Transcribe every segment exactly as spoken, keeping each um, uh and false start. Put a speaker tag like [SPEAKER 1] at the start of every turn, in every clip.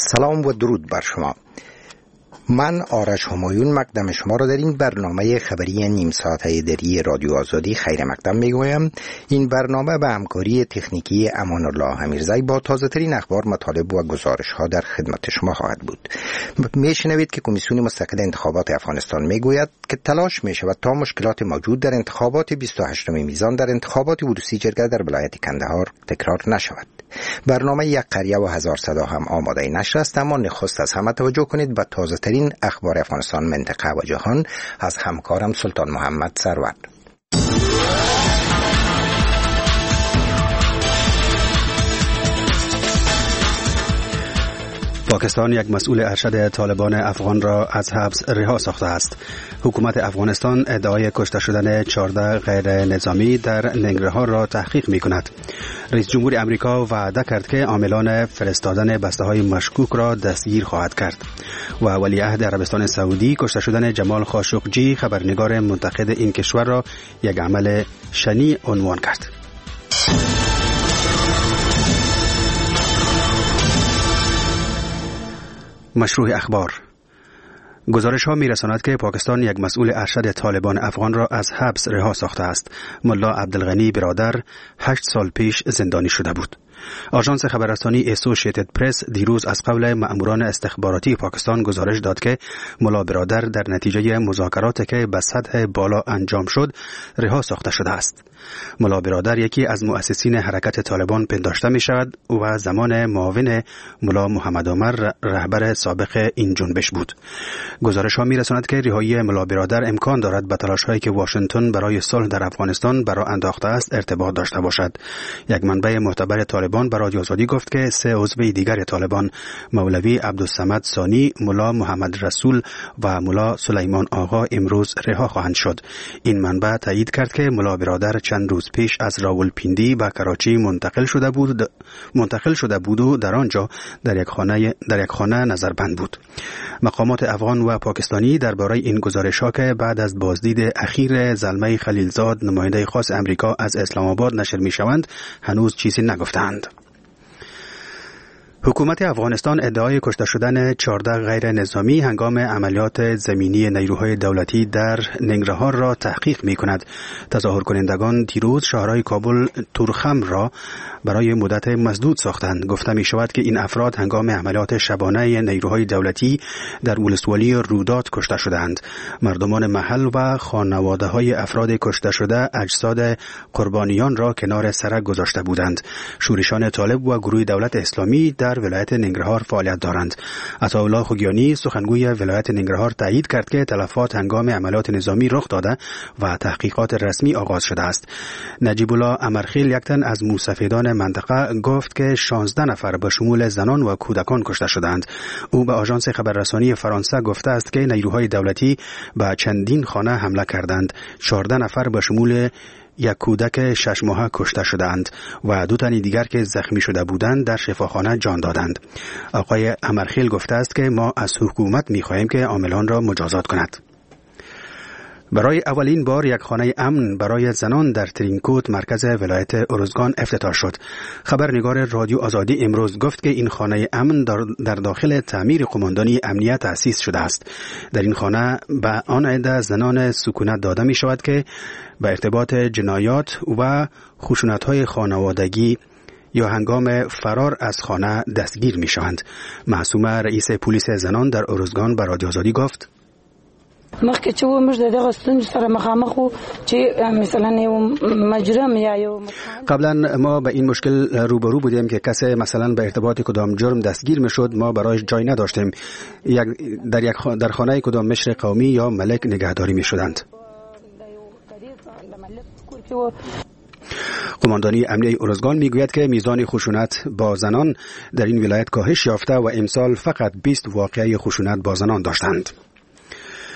[SPEAKER 1] سلام و درود بر شما. من آرش همایون مقدم شما را در این برنامه خبری نیم ساعته دری رادیو آزادی خیر مقدم میگویم. این برنامه به همکاری تکنیکی امان الله امیرزی با تازه ترین اخبار، مطالب و گزارش ها در خدمت شما خواهد بود. میشنوید که کمیسیون مستقل انتخابات افغانستان میگوید که تلاش می شود تا مشکلات موجود در انتخابات بیست و هشتم میزان در انتخابات ولوسی جرگه در ولایت کندهار تکرار نشود. برنامه یک قریه و هزار صدا هم آماده نشر است، اما نخست از همه توجه کنید به تازه ترین اخبار افغانستان، منطقه و جهان از همکارم سلطان محمد سرور.
[SPEAKER 2] پاکستان یک مسئول ارشد طالبان افغان را از حبس رها ساخته است. حکومت افغانستان ادعای کشته شدن چهارده غیر نظامی در ننگرهار را تحقیق می کند. رئیس جمهور امریکا وعده کرد که عاملان فرستادن بسته‌های مشکوک را دستگیر خواهد کرد. و ولیعهد عربستان سعودی کشته شدن جمال خاشقجی، خبرنگار منتقد این کشور، را یک عمل شنیع عنوان کرد. مشروع اخبار. گزارش ها می رساند که پاکستان یک مسئول ارشد طالبان افغان را از حبس رها ساخته است. ملا عبدالغنی برادر هشت سال پیش زندانی شده بود. آژانس خبررسانی اسوسییتد پرس دیروز از قول مأموران استخباراتی پاکستان گزارش داد که ملا برادر در نتیجه مذاکراتی که به سطح بالا انجام شد رها ساخته شده است. ملا برادر یکی از مؤسسین حرکت طالبان پنداشته می شود و زمان معاون ملا محمد عمر رهبر سابق این جنبش بود. گزارش ها می رساند که رهایی ملا برادر امکان دارد به تلاش هایی که واشنگتن برای صلح در افغانستان برای انداخته است ارتباط داشته باشد. یک منبع معتبر طالبان به رادیو آزادی گفت که سه عضو دیگر طالبان، مولوی عبدالصمد ثانی، ملا محمد رسول و ملا سلیمان آقا، امروز رها خواهند شد. این منبع تایید کرد که ملا برادر چند روز پیش از راولپیندی به کراچی منتقل شده بود منتقل شده بود و در آنجا در یک خانه در یک خانه نظربند بود. مقامات افغان و پاکستانی درباره این گزارش‌ها که بعد از بازدید اخیر زلمه خلیلزاد، نماینده خاص امریکا از اسلام آباد نشر می‌شوند، هنوز چیزی نگفتند. حکومت افغانستان ادعای کشته شدن چهارده غیر نظامی هنگام عملیات زمینی نیروهای دولتی در ننگرهار را تحقیق می کند. تظاهر کنندگان دیروز شهرهای کابل تورخم را برای مدت مسدود ساختند. گفته می شود که این افراد هنگام عملیات شبانه نیروهای دولتی در ولسوالی رودات کشته شدند. مردمان محل و خانواده های افراد کشته شده اجساد قربانیان را کنار سرک گذاشته بودند. شورشان طالب و گروه دولت اسلامی در ولایت ننگرهار فعالیت دارند. عطاالله خوگیانی، سخنگوی ولایت ننگرهار، تایید کرد که تلفات هنگام عملیات نظامی رخ داده و تحقیقات رسمی آغاز شده است. نجیب الله امرخیل، یک تن از موسفیدان منطقه، گفت که شانزده نفر به شمول زنان و کودکان کشته شدند. او به آژانس خبررسانی فرانسه گفته است که نیروهای دولتی به چندین خانه حمله کردند. چهارده نفر به شمول یک کودک شش ماهه کشته شدند و دو تن دیگر که زخمی شده بودند در شفاخانه جان دادند. آقای امرخیل گفته است که ما از حکومت می‌خواهیم که عاملان را مجازات کند. برای اولین بار یک خانه امن برای زنان در ترینکوت، مرکز ولایت ارزگان، افتتاح شد. خبرنگار رادیو آزادی امروز گفت که این خانه امن در داخل تعمیر قماندانی امنیت تأسیس شده است. در این خانه به آن عده زنان سکونت داده می شود که به ارتباط جنایات و خشونت‌های خانوادگی یا هنگام فرار از خانه دستگیر می شوند. معصومه، رئیس پلیس زنان در ارزگان، به رادیو آزادی گفت:
[SPEAKER 3] مخکې چې و موږ د دغه ستونزو سره مخامخ وو چې مثلا یو مجرم یا یو
[SPEAKER 2] قبلا ما به این مشکل روبرو بودیم که کسی مثلا به ارتباط کدام جرم دستگیر میشد، ما برایش جای نداشتیم. یک در یک در خانه کدام مشر قومی یا ملک نگهداری میشدند. قماندانی امنیه ارزگان میگوید که میزان خشونت با زنان در این ولایت کاهش یافته و امسال فقط بیست واقعه خشونت با زنان داشتند.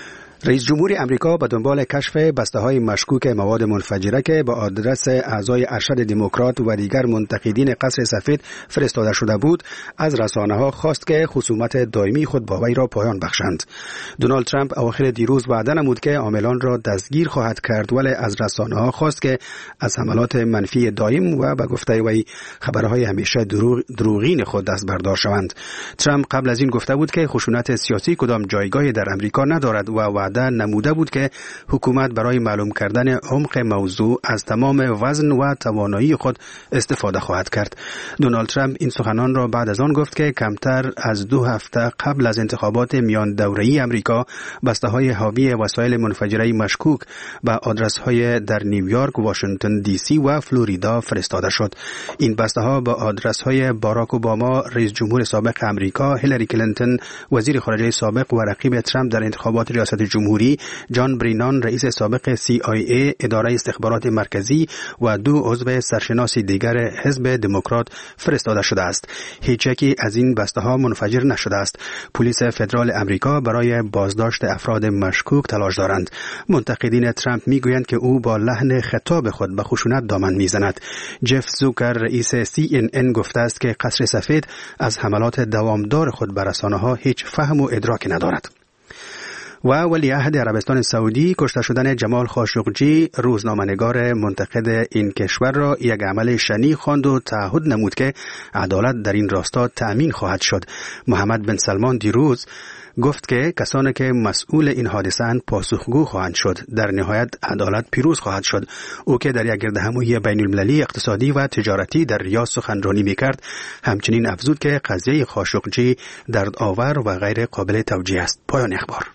[SPEAKER 2] رئیس جمهور امریکا به دنبال کشف بسته‌های مشکوک مواد منفجره که به آدرس اعضای ارشد دموکرات و دیگر منتقدین قصر سفید فرستاده شده بود، از رسانه‌ها خواست که خصومت دائمی خود با وی را پایان بخشند. دونالد ترامپ اواخر دیروز وعده نمود که عاملان را دستگیر خواهد کرد، ولی از رسانه‌ها خواست که از حملات منفی دائم و به گفته وی خبرهای همیشه دروغ دروغین خود دست بردار شوند. ترامپ قبل از این گفته بود که خشونت سیاسی کدام جایگاهی در امریکا ندارد و وعده نموده بود که حکومت برای معلوم کردن عمق موضوع از تمام وزن و توانایی خود استفاده خواهد کرد. دونالد ترامپ این سخنان را بعد از آن گفت که کمتر از دو هفته قبل از انتخابات میان دوره‌ای امریکا بسته‌های حاوی وسایل منفجره مشکوک به آدرس‌های در نیویورک، واشنگتن دی سی و فلوریدا فرستاده شد. این بسته‌ها به آدرس‌های باراک اوباما، رئیس جمهور سابق امریکا، هیلاری کلینتون، وزیر خارجه سابق و رقیب ترامپ در انتخابات ریاست جمهوری، جان برینان، رئیس سابق سی آی ای، اداره استخبارات مرکزی و دو عضو سرشناس دیگر حزب دموکرات فرستاده شده است. هیچ یکی از این بسته‌ها منفجر نشده است. پلیس فدرال امریکا برای بازداشت افراد مشکوک تلاش دارند. منتقدین ترامپ میگویند که او با لحن خطاب خود به خشونت دامن میزند. جف زوکر، رئیس سی ان ان، گفته است که قصر سفید از حملات دوامدار خود بر رسانه‌ها هیچ فهم و ادراک ندارد. و ولیعهد عربستان سعودی کشته شدن جمال خاشقجی، روزنامه‌نگار منتقد این کشور، را یک عمل شنیع خواند و تعهد نمود که عدالت در این راستا تأمین خواهد شد. محمد بن سلمان دیروز گفت که کسانی که مسئول این حادثه اند پاسخگو خواهند شد. در نهایت عدالت پیروز خواهد شد. او که در یک گردهمایی بین المللی اقتصادی و تجارتی در ریاض سخنرانی میکرد، همچنین افزود که قضیه خاشقجی دردآور و غیر قابل توجیه است. پایان اخبار.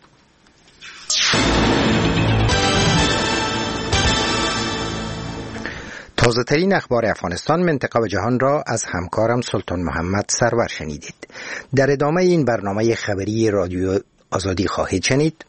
[SPEAKER 1] تازه ترین اخبار افغانستان، منطقه و جهان را از همکارم سلطان محمد سرور شنیدید. در ادامه این برنامه خبری رادیو آزادی خواهید شنید.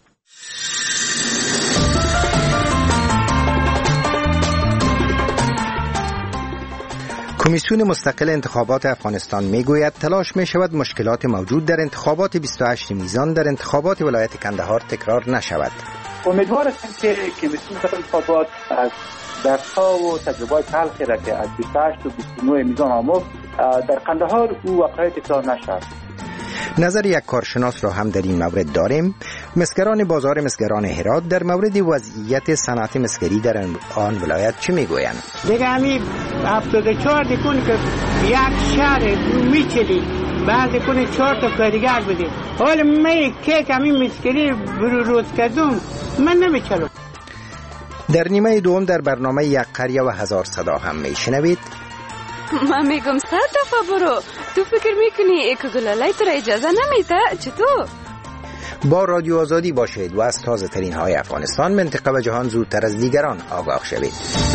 [SPEAKER 1] کمیسیون مستقل انتخابات افغانستان میگوید تلاش می شود مشکلات موجود در انتخابات بیست و هشت میزان در انتخابات ولایت کندهار تکرار نشود.
[SPEAKER 4] امیدوار هستم که کمیسیون مستقل انتخابات از درس‌ها و تجربه‌های تلخی را که از بیست و هشت و بیست و نه میزان آموخت در قندهار او واقعا تکرار نشود.
[SPEAKER 1] نظر یک کارشناس را هم در این مورد داریم. مسگران بازار مسگران هرات در مورد وضعیت صنعت مسگری در آن ولایت چه میگویند؟
[SPEAKER 5] دیگه همین هفتاد و چهار دکون که یک شهر میچلی بعد دکون چهار تا کارگر بودیم. حالا من که همین مسگری برو روز کردم من نمیچلم.
[SPEAKER 1] در نیمه دوم در برنامه یک قریه و هزار صدا هم میشنوید.
[SPEAKER 6] من میگم صد دفعه برو، تو فکر میکنی یک گلالای تو را اجازه نمیده؟ چطور؟
[SPEAKER 1] با رادیو آزادی باشید و از تازه ترین های افغانستان، منطقه و جهان زودتر از دیگران آگاه شوید.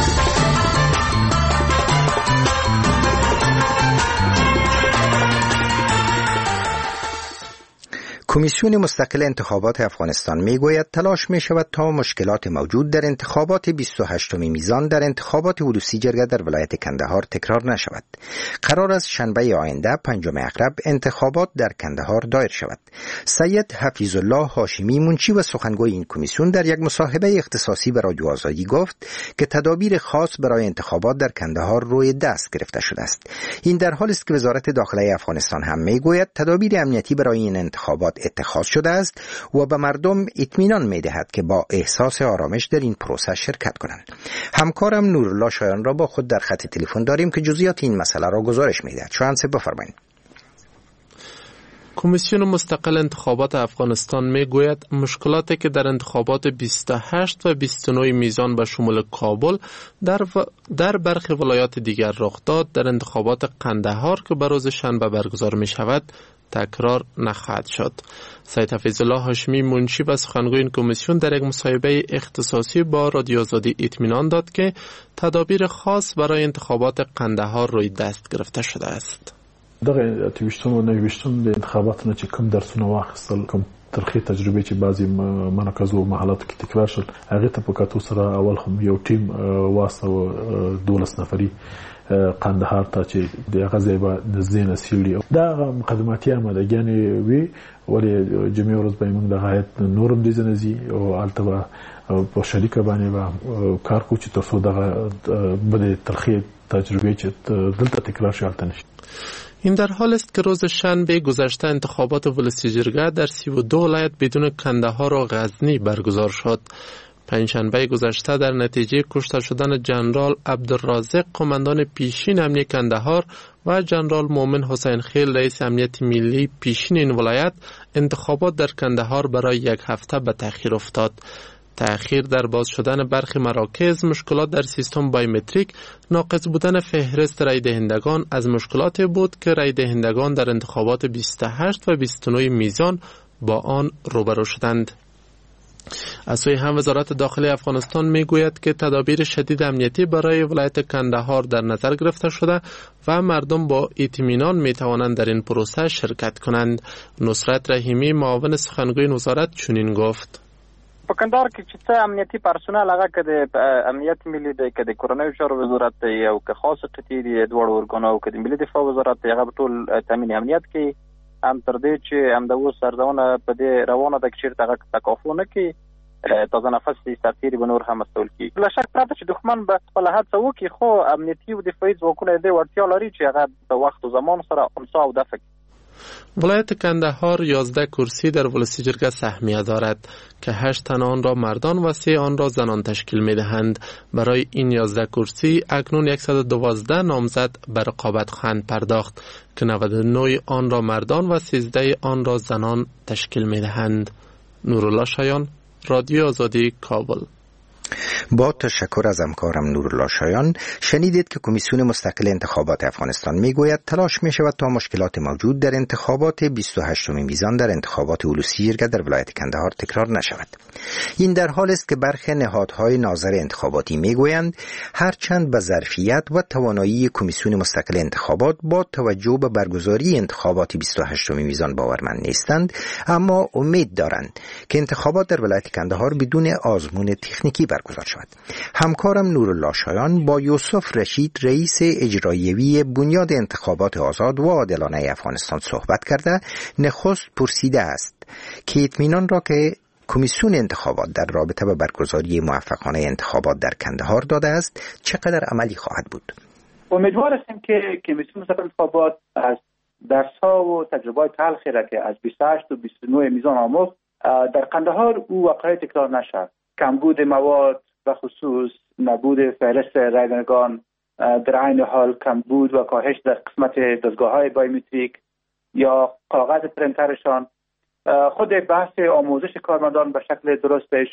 [SPEAKER 1] کمیسیون مستقل انتخابات افغانستان میگوید تلاش می شود تا مشکلات موجود در انتخابات بیست و هشتم میزان در انتخابات حدوثی جرگه در ولایت کندهار تکرار نشود. قرار است شنبه آینده پنجم اقرب انتخابات در کندهار دایر شود. سید حفیظ الله هاشمی، منشی و سخنگوی این کمیسیون، در یک مصاحبه اختصاصی به رادیو آزادی گفت که تدابیر خاص برای انتخابات در کندهار روی دست گرفته شده است. این در حالی است که وزارت داخله افغانستان هم میگوید تدابیر امنیتی برای این انتخابات اتخاذ شده است و به مردم اطمینان می‌دهد که با احساس آرامش در این پروسه شرکت کنند. همکارم نورالله شایان را با خود در خط تلفن داریم که جزئیات این مسئله را گزارش می‌دهد. شایان صاحب بفرمایید.
[SPEAKER 7] کمیسیون مستقل انتخابات افغانستان میگوید مشکلاتی که در انتخابات بیست و هشت و بیست و نه میزان به شمول کابل در, و... در برخی ولایات دیگر رخ داد، در انتخابات قندهار که به روز شنبه برگزار می شود تکرار نخواهد شد. سید حفیظ الله هاشمی، منشی و سخنگوی این کمیسیون، در یک مصاحبه اختصاصی با رادیو آزادی اطمینان داد که تدابیر خاص برای انتخابات قندهار روی دست گرفته شده است.
[SPEAKER 8] دغه اتویشتون و نویشتون د انتخاباتو چې کوم درسونه واخیستل، کوم ترخی تجربه چې بعضی مناقضو او محلات کې تکرار شول هغه ته په کاتو سره اول هم یو ټیم واسطه دولس نفری قندهار ته چې د غزې به د زین سیلی دا مقدماتي آمادګیانې وي ولې جمعي ورځ به موږ د غایت نورم دي زنزي او البته په شریکه باندې به کار کوو چې تاسو دغه بده ترخی تجربه چې دلته تکرار شي البته نشي.
[SPEAKER 7] این در حال است که روز شنبه گذشته انتخابات ولسی جرگه در سی و دو ولایت بدون کندهار و غزنی برگزار شد. پنجشنبه گذشته در نتیجه کشته شدن جنرال عبدالرازق قماندان پیشین امنیت کندهار و جنرال مومن حسین خیل رئیس امنیت ملی پیشین این ولایت انتخابات در کندهار برای یک هفته به تأخیر افتاد. تأخیر در باز شدن برخی مراکز، مشکلات در سیستم بایومتریک، ناقص بودن فهرست رای دهندگان از مشکلات بود که رای دهندگان در انتخابات بیست و هشت و بیست و نه میزان با آن روبرو شدند. از سوی هم وزارت داخلی افغانستان می گوید که تدابیر شدید امنیتی برای ولایت کندهار در نظر گرفته شده و مردم با اطمینان می توانند در این پروسه شرکت کنند. نصرت رحیمی معاون سخنگوی وزارت چنین گفت:
[SPEAKER 9] په کندهار کې چې څه امنیتي پرسونل هغه که د امنیت ملي دی که د کورنیو چارو وزارت دی او که خاص قطعي دی دواړو ارګانو او که د ملي دفاع وزارت دی هغه ټول تامین امنیت کې هم تر دې چې هم د اوس ارزونه په دې روانه ده چې چېرته هغه تکافو نه کړي تازه نفس دي سرتیري به نور هم استول کېږي. له شک پرته چې دښمن به خپله هڅه وکړي خو امنیتي او دفاعي ځواکونه یې دې وړتیا لري چې هغه د وخت و زمان سره امسا او دفع کړي.
[SPEAKER 7] ولایت کندهار یازده کرسی در ولسی جرگه سهمیه دارد که هشت تن آن را مردان و سه آن را زنان تشکیل می دهند. برای این یازده کرسی اکنون صد و دوازده نامزد به رقابت خواهند پرداخت که نود و نه آن را مردان و سیزده آن را زنان تشکیل می دهند. نورالله شایان، رادیو آزادی، کابل.
[SPEAKER 1] با تشکر از همکارم نورالله شایان. شنیدید که کمیسیون مستقل انتخابات افغانستان میگوید تلاش می شود تا مشکلات موجود در انتخابات بیست و هشتم میزان در انتخابات ولسی جرگه در ولایت کندهار تکرار نشود. این در حال است که برخی نهادهای ناظر انتخاباتی میگویند هرچند به ظرفیت و توانایی کمیسیون مستقل انتخابات با توجه به برگزاری انتخابات بیست و هشتم میزان باورمند نیستند، اما امید دارند که انتخابات در ولایت کندهار بدون آزمون تکنیکی برگزار شود. همکارم نورالله شایان با یوسف رشید رئیس اجرایوی بنیاد انتخابات آزاد و عادلانه افغانستان صحبت کرده نخست پرسیده است که اطمینان را که کمیسیون انتخابات در رابطه با برگزاری موفقانه انتخابات در کندهار داده است چقدر عملی خواهد بود.
[SPEAKER 4] امیدوار هستیم که کمیسیون مستقل انتخابات از درس‌ها و تجربه‌های تلخی را که از بیست و هشت و بیست و نه میزان آموخت در قندهار او واقعا تکرار نشود. کمبود مواد و خصوص نبود فهرست رایدهندگان، در عین حال کمبود و کاهش در قسمت دستگاه‌های بایومتریک یا کاغذ پرینترشان، خود بحث آموزش کارمندان به شکل درستش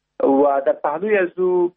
[SPEAKER 4] و در پهلوی از او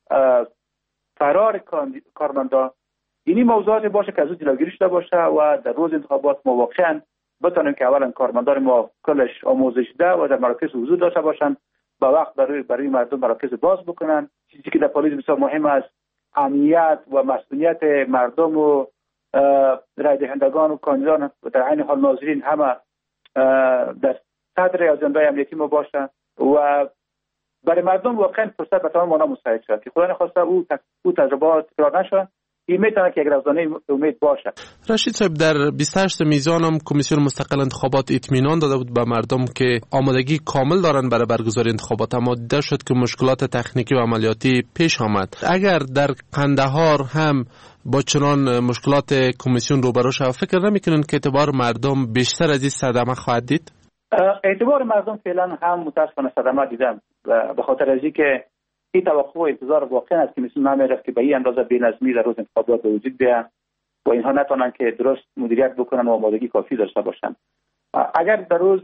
[SPEAKER 4] فرار کارمندان، اینی موضوعات باشه که از او جلوگیری شده باشه و در روز انتخابات ما واقعا بتونیم که اولا کارمندان ما کلش آموزش ده و در مراکز حضور داشته باشند، با وقت برای برای مردم مراکز باز بکنن. چیزی که در پالیس بسیار مهم است امنیت و مسئولیت مردم و رای دهندگان و کاندیدان و در عین حال ناظرین همه در صدر اجندای امنیتی ما باشند و برای مردم واقعا فرصت به تمام معنا مساعد شد که خدا نخواسته او او تجربات تکرار نشه. این میتونه که یک روزانه امید باشه.
[SPEAKER 7] رشید صاحب، در بیست و هشت میزان هم کمیسیون مستقل انتخابات اطمینان داده بود به مردم که آمادگی کامل دارن برای برگزاری انتخابات، اما دیده شد که مشکلات تکنیکی و عملیاتی پیش آمد. اگر در قندهار هم با چنان مشکلات کمیسیون روبرو شود، فکر نمیکنن که اعتبار مردم بیشتر از این صدمه خواهد دید؟
[SPEAKER 4] اعتبار مردم فعلا هم متاسفانه صدمه دیدن به خاطر از اینکه این توقع و انتظار واقعا از کمیسیون نمیرفت که به این اندازه بی‌نظمی در روز انتخابات به وجود بیاد و اینها نتونن که درست مدیریت بکنن و آمادگی کافی داشته باشن. اگر در روز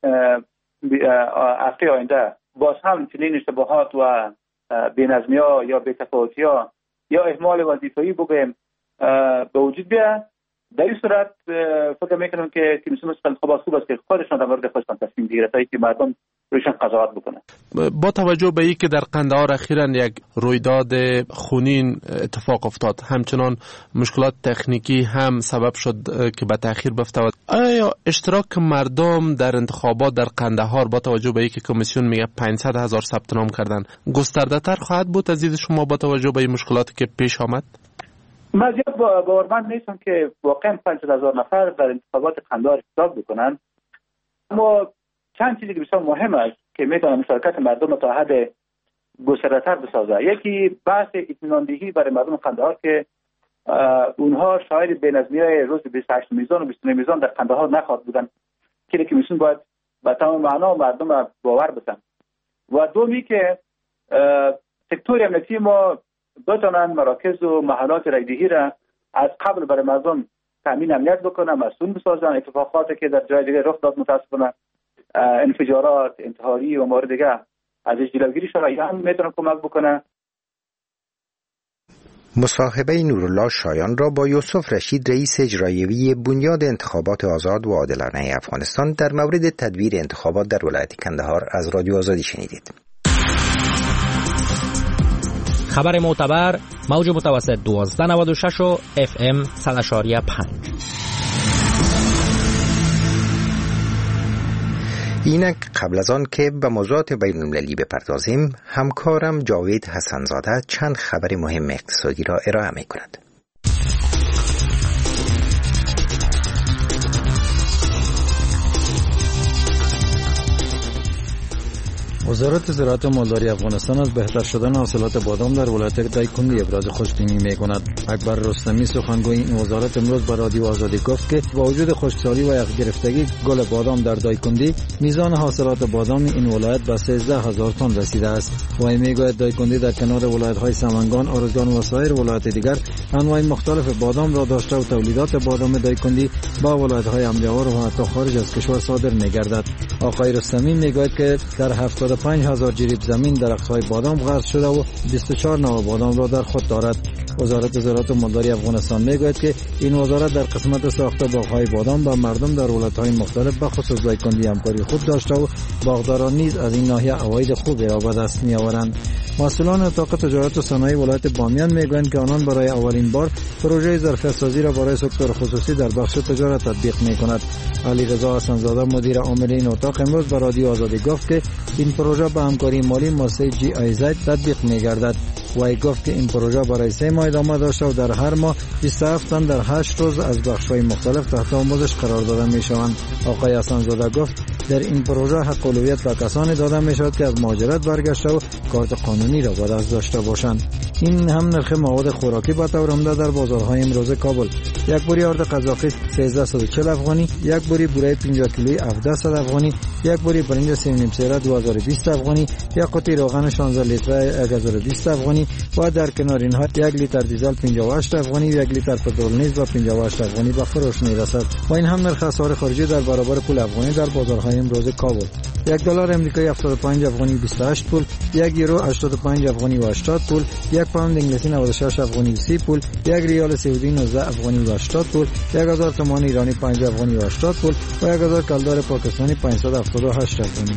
[SPEAKER 4] هفته آینده باز هم چنین اشتباهات و بی‌نظمی‌ها یا بی‌تفاوتی‌ها یا اهمال وظیفه‌ای بگیم به وجود بیاد، در این صورت فکر میکنم که کمیسیون مستقل انتخابات خوب است که خودشان در مورد خودشان تصمیم بگیرند تا اینکه مردم روشن قضاوت بکنند.
[SPEAKER 7] با توجه به اینکه در قندهار اخیراً یک رویداد خونین اتفاق افتاد، همچنان مشکلات تکنیکی هم سبب شد که به تأخیر بیفته و آیا اشتراک مردم در انتخابات در قندهار با توجه به اینکه کمیسیون میگه پانصد هزار ثبت نام کردن گسترده تر خواهد بود از دید شما با توجه به این مشکلاتی که پیش آمد؟
[SPEAKER 4] من زیاد باورمند نیستم که واقعا پانصد هزار نفر در انتخابات قندهار حساب بکنن، اما چند چیزی که بسیار مهم است که میتونه مشارکت مردم تا حد گسترده تر بسازه. یکی بحث اطمینان دهی برای مردم قندهار که اونها شاهد بی‌نظمی‌های روز بیست و هشت میزان و بیست و نه میزان در قندهار نخواهد بودن که کمیسیون باید به تمام معنا مردم باور بدن. و دومی که سکتور امنیتی ما بتونن مراکز و محلات رایدهی را از قبل برای مردم تامین امنیت بکنن، مسئول بسازن. اتفاقاتی که در جای دیگه رخ داد متاسفانه انفجارات، انتحاری و موارد دیگه از جلوگیری شده هم میتونه کمک بکنه.
[SPEAKER 1] مصاحبه نورالله شایان را با یوسف رشید رئیس اجرایی بنیاد انتخابات آزاد و عادلانه افغانستان در مورد تدبیر انتخابات در ولایت کندهار از رادیو آزادی شنیدید.
[SPEAKER 10] خبر معتبر موج متوسط دوازده نود و شش و اف ام صد و پنج.
[SPEAKER 1] اینک قبل از آن که به موضوعات بین المللی بپردازیم، همکارم جاوید حسنزاده چند خبر مهم اقتصادی را ارائه می کند.
[SPEAKER 11] وزارت زراعت و مالداری افغانستان از بهتر شدن حاصلات بادام در ولایت دایکندی ابراز خوشبینی می‌کند. اکبر رستمی سخنگوی این وزارت امروز به رادیو آزادی گفت که با وجود خشکسالی و یخ گرفتگی گل بادام در دایکندی، میزان حاصلات بادام این ولایت به سیزده هزار تن رسیده است. و میگوید دایکندی در کنار ولایت‌های سمنگان، ارزگان و سایر ولایت دیگر انواع مختلف بادام را داشته و تولیدات بادام دایکندی با ولایت‌های امجوار و حتی خارج از کشور صادر می‌گردد. آقای رستمی میگوید که در هفتاد و پنج هزار جریب زمین درخت‌های بادام غرس شده و بیست و چهار نوع بادام را در خود دارد. وزارت زراعت و مالداری افغانستان میگوید که این وزارت در قسمت ساخت باغ‌های بادام با مردم در ولایت‌های مختلف به خصوص دایکندی همکاری خوب داشته و باغداران نیز از این ناحیه عواید خوبی را به دست می‌آورند. مسئولان اتاق تجارت و صنایع ولایت بامیان میگویند که آنان برای اولین بار پروژه ظرفیت‌سازی را برای سکتور خصوصی در بخش تجارت تطبیق می‌کند. علی رضا حسنزاده مدیر عامل این اتاق امروز به رادیو آزادی گفت که این پروژه با همکاری مالی مؤسسه جی آی زد تطبیق می‌گردد. وی گفت که این پروژه برای سه ماه ادامه داشته و در هر ماه بیست و هفت تن در هشت روز از بخش‌های مختلف تحت آموزش قرار داده می‌شوند. آقای حسنزاده گفت در این پروژه حق اولویت به کسانی داده می‌شود که از مهاجرت برگشته و کارت قانونی را به دست داشته باشند. این هم نرخ مواد خوراکی به طور عمده در بازارهای امروز کابل: یک بوری آرد قزاقی سیزده و چهل افغانی، یک بوری بوره پنجاه کیلویی هفتصد افغانی، یک بوری برنج سه و نیم سیره دو هزار و بیست افغانی، یک قوطی روغن شانزده لیتره یک هزار و بیست افغانی و در کنار اینها یک لیتر دیزل پنجاه و هشت افغانی و یک لیتر پترول نیز با پنجاه و هشت افغانی به فروش میرسد. و این هم نرخ اسعار خارجی در برابر پول افغانی در بازارهای امروز کابل: یک دلار امریکایی هفتاد و پنج افغانی و بیست و هشت پول، یک یورو هشتاد و پنج افغانی و هشتاد پول، یک پوند انگلیسی نود و شش افغانی و سی پول، یک ریال سعودی نوزده افغانی و هشتاد پول، یک هزار تومان ایرانی پنج افغانی و هشتاد پول و یک هزار کلدار پاکستانی پانصد و هفتاد و هشت افغانی.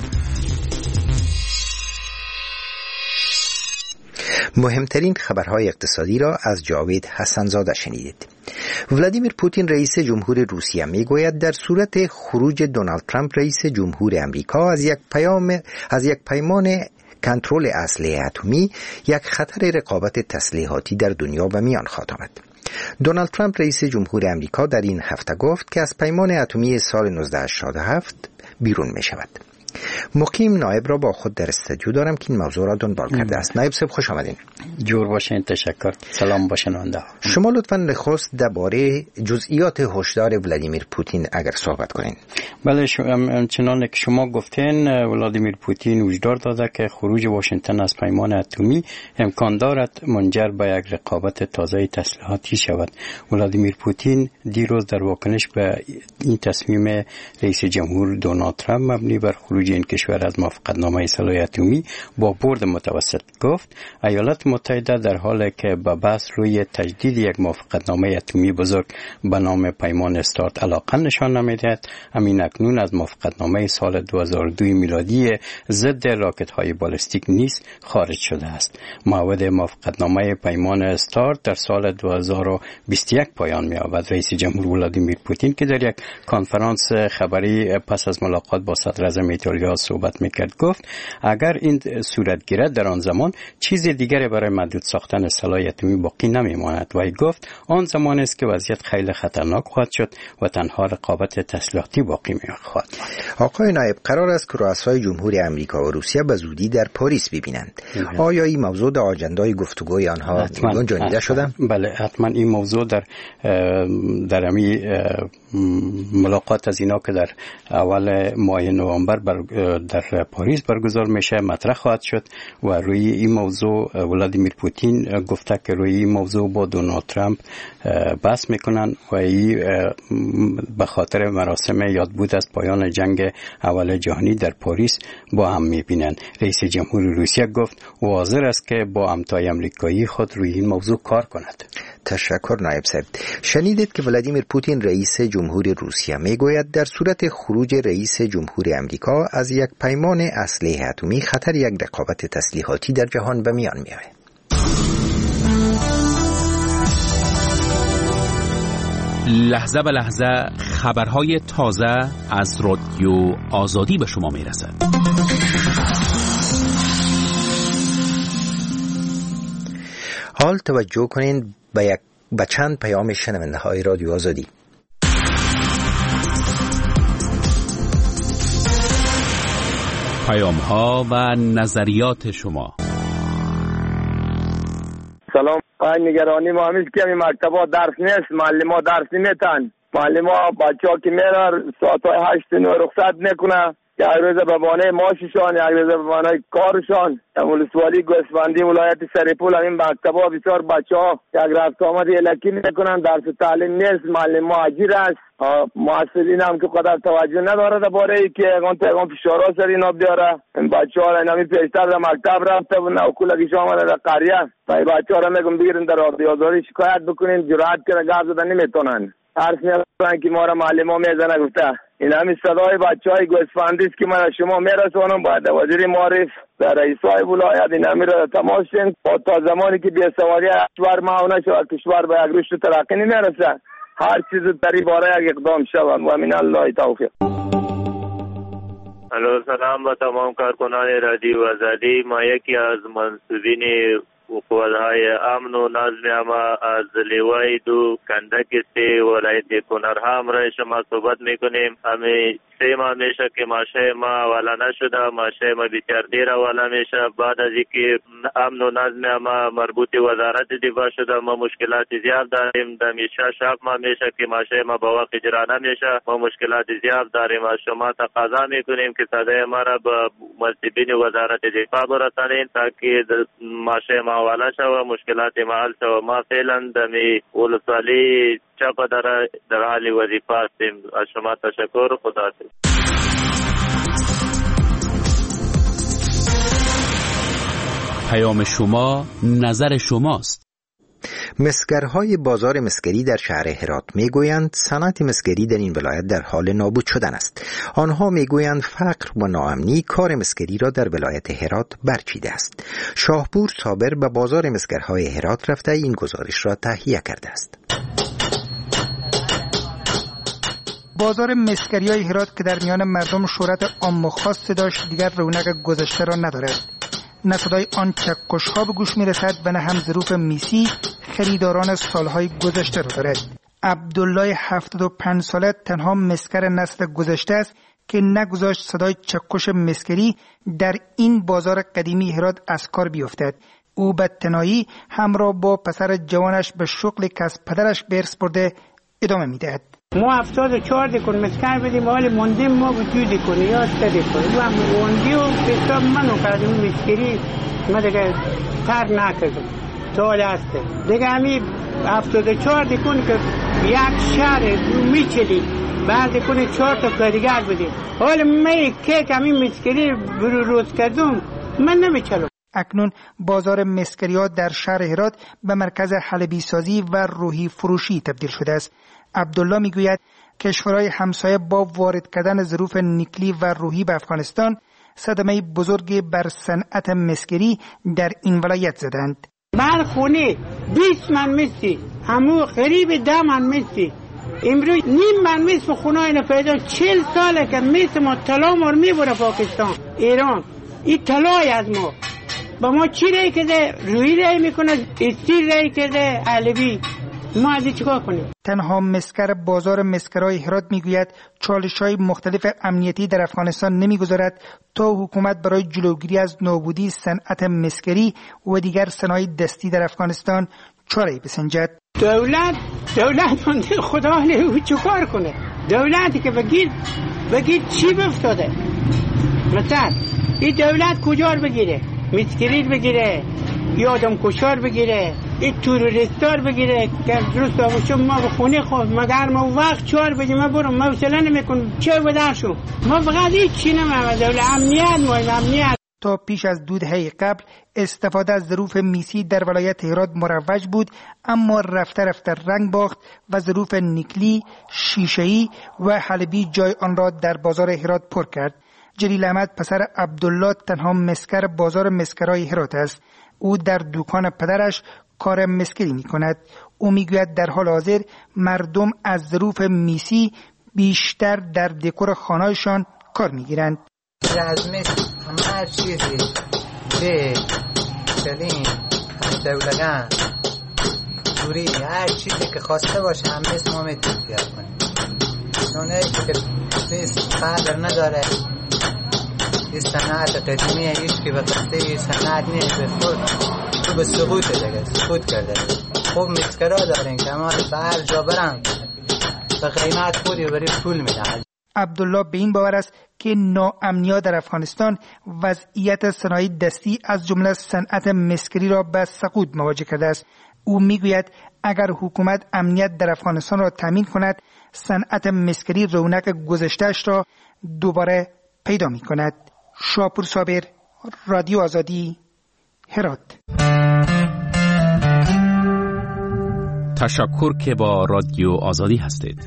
[SPEAKER 1] مهمترین خبرهای اقتصادی را از جاوید حسنزاده شنیدید. ولادیمیر پوتین رئیس جمهور روسیه میگوید در صورت خروج دونالد ترامپ رئیس جمهور امریکا از یک پیام از یک پیمان کنترل اسلحه اتمی، یک خطر رقابت تسلیحاتی در دنیا به میان خواهد آمد. دونالد ترامپ رئیس جمهور امریکا در این هفته گفت که از پیمان اتمی سال نوزده هشتاد و هفت بیرون می شود. مقیم نایب را با خود در استودیو دارم که این موضوع را دنبال کرده است. نایب صاحب خوش آمدین.
[SPEAKER 12] جور باشین. تشکر. سلام با شنونده.
[SPEAKER 1] شما لطفاً نخست درباره جزئیات هشدار ولادیمیر پوتین اگر صحبت کنین.
[SPEAKER 12] بله، چنانه که شما گفتین ولادیمیر پوتین هشدار داده که خروج واشنگتن از پیمان اتمی امکان دارد منجر به یک رقابت تازه تسلیحاتی شود. ولادیمیر پوتین دیروز در واکنش به این تصمیم رئیس جمهور دونالد ترامپ مبنی بر خروج خروج این کشور از موافقتنامه صلح اتمی با برد متوسط گفت ایالات متحده در حالی که به بحث روی تجدید یک موافقتنامه اتمی بزرگ به نام پیمان استارت علاقه نشان نمی‌دهد، همین اکنون از موافقتنامه سال دو هزار و دو میلادی ضد راکت‌های بالستیک نیز خارج شده است. موعد موافقتنامه پیمان استارت در سال دو هزار و بیست و یک پایان می‌یابد. رئیس جمهور ولادیمیر پوتین که در یک کنفرانس خبری پس از ملاقات با صدر اعظم ایتالیا صحبت می‌کرد گفت اگر این صورت گیرد در آن زمان چیز دیگری برای محدود ساختن سلاح اتمی باقی نمی‌ماند. وی گفت آن زمان است که وضعیت خیلی خطرناک خواهد شد و تنها رقابت تسلیحاتی باقی می‌خواهد.
[SPEAKER 1] آقای نایب، قرار است که رؤسای جمهوری آمریکا و روسیه به زودی در پاریس ببینند. آیا این موضوع در آجندای گفتگوی آنها گنجانیده شده؟
[SPEAKER 12] بله، حتما این موضوع در در امی ملاقات از اینا که در اول ماه نوامبر بر در پاریس برگزار میشه مطرح خواهد شد و روی این موضوع ولادیمیر پوتین گفته که روی این موضوع با دونالد ترامپ بحث میکنن و این به خاطر مراسم یادبود از پایان جنگ اول جهانی در پاریس با هم میبینن. رئیس جمهور روسیه گفت حاضر است که با همتای آمریکایی خود روی این موضوع کار کند.
[SPEAKER 1] تشکر نایب صاحب. شنیدید که ولادیمیر پوتین رئیس جمهور روسیه میگوید در صورت خروج رئیس جمهور آمریکا از یک پیمان اسلحه اتمی خطر یک رقابت تسلیحاتی در جهان به میان میآید.
[SPEAKER 13] لحظه به لحظه خبرهای تازه از رادیو آزادی به شما میرسد.
[SPEAKER 1] حال توجه کنین به یک به چند پیام شنونده های رادیو آزادی.
[SPEAKER 13] پیام ها و نظریات شما.
[SPEAKER 14] سلام. این نگرانی ما همیشه که این مکتبا درس نیست، معلم درس نمیتن. معلم ها بچه ها که میرن ساعت های هشت نو رخصت میکنه، یک روز به بانه ماششان، یک روز به بانه کارشان. ولسوالی گوسفندی ولایت سرپول این مکتبا بسیار بچه ها یک رفت آمد الکی میکنن، درس تعلیم نیست، معلم ها اجیر است. مسئولین هم که قدر توجه نداره درباره ای که اون تقام فشارا سر اینا بیاره. این بچه ها را نمی پیشتر در مکتب رفته و نه اکولگیش آمده در قریه. این بچه ها را میگم بگیرن در رادیو آزادی شکایت بکنین، جرأت کنه گپ زدن نمیتونن. عرض میکنن که ما را معلم ها میزنه گفته. این همین صدای بچه های گوسفندی است که من شما میرسونم باید وزیر معارف در رئیسای ولایت این همین را تماس کنید تا زمانی که بی‌سوادی کشور معاونه شود کشور به یک رشد ترقی نمیرسه. هر چیز در این باره یک اقدام شود و من الله توفیق.
[SPEAKER 15] الو، سلام به تمام کارکنان رادیو آزادی. ما یکی از منصوبین قوت‌های امن و نظم اما از لیوای دو کندک سه ولایت کنر هم را شما صحبت میکنیم. همه سه ماه میشه که ماشه ما والا نشده، ماشه ما بسیار دیر والا میشه. بعد از اینکه امن و نظم اما مربوط وزارت دفاع شده ما مشکلات زیاد داریم. در میشه شب ما میشه که ماشه ما با وقت اجرا نمیشه، ما مشکلات زیاد داریم. از شما تقاضا میکنیم که صدای ما را به مسئولین وزارت دفاع برسانید تاکه ماشه ما والا شوه، مشکلات ما حل شوه. ما فعلا دمی ولسوالی چپ در در حال وظیفه هستیم. از شما تشکر. خدا حافظ.
[SPEAKER 13] پیام شما نظر شماست.
[SPEAKER 1] مسگرهای بازار مسگری در شهر هرات میگویند صنعت مسگری در این ولایت در حال نابود شدن است. آنها میگویند فقر و ناامنی کار مسگری را در ولایت هرات برچیده است. شاهپور صابر به بازار مسگرهای هرات رفته این گزارش را تهیه کرده است.
[SPEAKER 16] بازار مسگری‌های هرات که در میان مردم شهرت عام و خاص داشت دیگر رونق گذشته را ندارد. نه صدای آن چکش‌ها به گوش می‌رسد و نه هم ظروف میسی خریداران سالهای گذشته را دارد. عبدالله هفتاد و پنج ساله تنها مسگر نسل گذشته است که نگذاشت صدای چکش مسگری در این بازار قدیمی هرات از کار بیفتد. او به تنهایی همراه با پسر جوانش به شغل کسب پدرش به ارث برده ادامه می‌دهد.
[SPEAKER 5] ما هفتاد و چهار دکون مسکن بدیم حالی موندیم ما وجودی کنی یا استدی کنی و موندی و حساب منو کردیم مسکری ما دیگه تر نکردم سال هسته دیگه همین هفتاد و چهار دیکن که یک شهر میچلی بعد دیکن چهار تا کارگر بدیم. حالا من که کمی مسکری برو روز کردم من نمیچلم.
[SPEAKER 16] اکنون بازار مسکری‌ها در شهر هرات به مرکز حلبی سازی و روحی فروشی تبدیل شده است. عبدالله میگوید کشورهای همسایه با وارد کردن ظروف نیکلی و روحی به افغانستان صدمه بزرگی بر صنعت مسکری در این ولایت زدند.
[SPEAKER 5] من خونه بیست من میسی همو قریب ده من میسی امروز نیم من میس و خونه اینو پیدا چل ساله که میس ما طلا مار میبره پاکستان ایران این طلای از ما با ما چی رای کده روی رای میکنه استیر رای کده علوی ما از چیکار کنیم؟
[SPEAKER 16] تنها مسکر بازار مسکرهای هرات میگوید چالش‌های مختلف امنیتی در افغانستان نمیگذارد تا حکومت برای جلوگیری از نابودی صنعت مسکری و دیگر صنایع دستی در افغانستان چاره‌ای بسنجد.
[SPEAKER 5] دولت دولت منده خدا له چیکار کنه؟ دولتی که بگید بگید چی بفتاده؟ مثلا این دولت کجا رو بگیره؟ مسکری بگیره یا آدم کشار بگیره این توریستار بگیره که درست آبوشو ما به خونه خود مگر ما وقت چهار بجه ما برم ما وصله نمیکنم چه بدرشو ما فقط هیچ چی نمیم دوله امنیت مهم امنیت.
[SPEAKER 16] تا پیش از دو دهه قبل استفاده از ظروف میسی در ولایت هرات مروج بود اما رفته رفته رنگ باخت و ظروف نیکلی، شیشه‌ای و حلبی جای آن را در بازار هرات پر کرد. جلیل احمد پسر عبدالله تنها مسکر بازار مسکرهای هرات است. او در دکان پدرش کار مسکری می کند. او می گوید در حال حاضر مردم از ظروف میسی بیشتر در دکور خانه‌شان کار می گیرند.
[SPEAKER 17] از مس هر چیزی به سلیم دولگان دوری هر چیزی که خواسته باشه هم مس ما میتونیم پیاد کنیم. اونایی که مس قدر نداره این صنعت قدیمی هیچ که به قصده این صنعت نیست به خود تو به سقوط دیگه سقوط کرده. خوب مسکرها دارین که ما به هر جا برن به قیمت خودی بری پول میدن.
[SPEAKER 16] عبدالله به این باور است که ناامنی‌ها در افغانستان وضعیت صنایع دستی از جمله صنعت مسکری را به سقوط مواجه کرده است. او میگوید اگر حکومت امنیت در افغانستان را تامین کند صنعت مسکری رونق گذشته‌اش را دوباره پیدا می کند. شاپور صابر، رادیو آزادی، هرات.
[SPEAKER 13] تشکر که با رادیو آزادی هستید.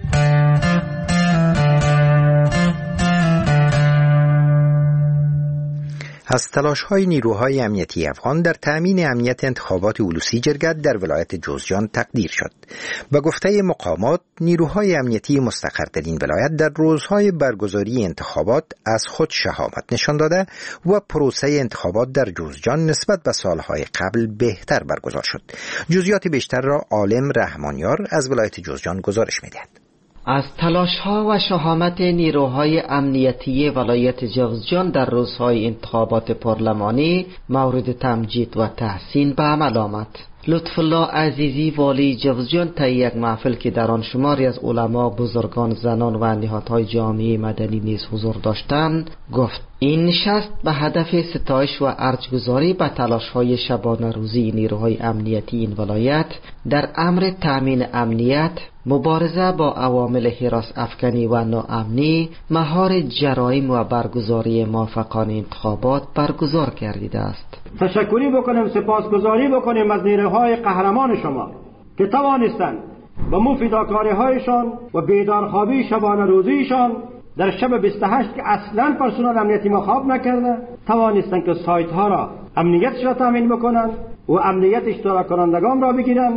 [SPEAKER 1] از تلاش‌های نیروهای امنیتی افغان در تأمین امنیت انتخابات اولوسی جرگت در ولایت جوزجان تقدیر شد. به گفته مقامات، نیروهای امنیتی مستقر در این ولایت در روزهای برگزاری انتخابات از خود شهامت نشان داده و پروسه انتخابات در جوزجان نسبت به سالهای قبل بهتر برگزار شد. جزئیات بیشتر را عالم رحمانیار از ولایت جوزجان گزارش می‌دهد.
[SPEAKER 18] از تلاش‌ها و شهامت نیروهای امنیتی ولایت جوزجان در روزهای انتخابات پارلمانی مورد تمجید و تحسین به عمل آمد. لطف الله عزیزی والی جوزجان تا یک محفل که در آن شماری از علما، بزرگان، زنان و نهادهای جامعه مدنی نیز حضور داشتند گفت این نشست به هدف ستایش و ارجگذاری به تلاش‌های شبانه روزی نیروهای امنیتی این ولایت در امر تأمین امنیت، مبارزه با عوامل هراس افکنی و ناامنی، مهار جرایم و برگزاری موافقانه انتخابات برگزار گردیده است.
[SPEAKER 19] تشکری بکنیم، سپاسگزاری بکنیم از نیروهای قهرمان شما که توانستند با مفیداکاری‌هایشان و بیدارخوابی شبانه روزیشان در شب بیست و هشت که اصلاً پرسنل امنیتی ما خواب نکرده توانستند که سایت ها را امنیتش را تامین بکنند و امنیت اشتراک کنندگان را بگیرند.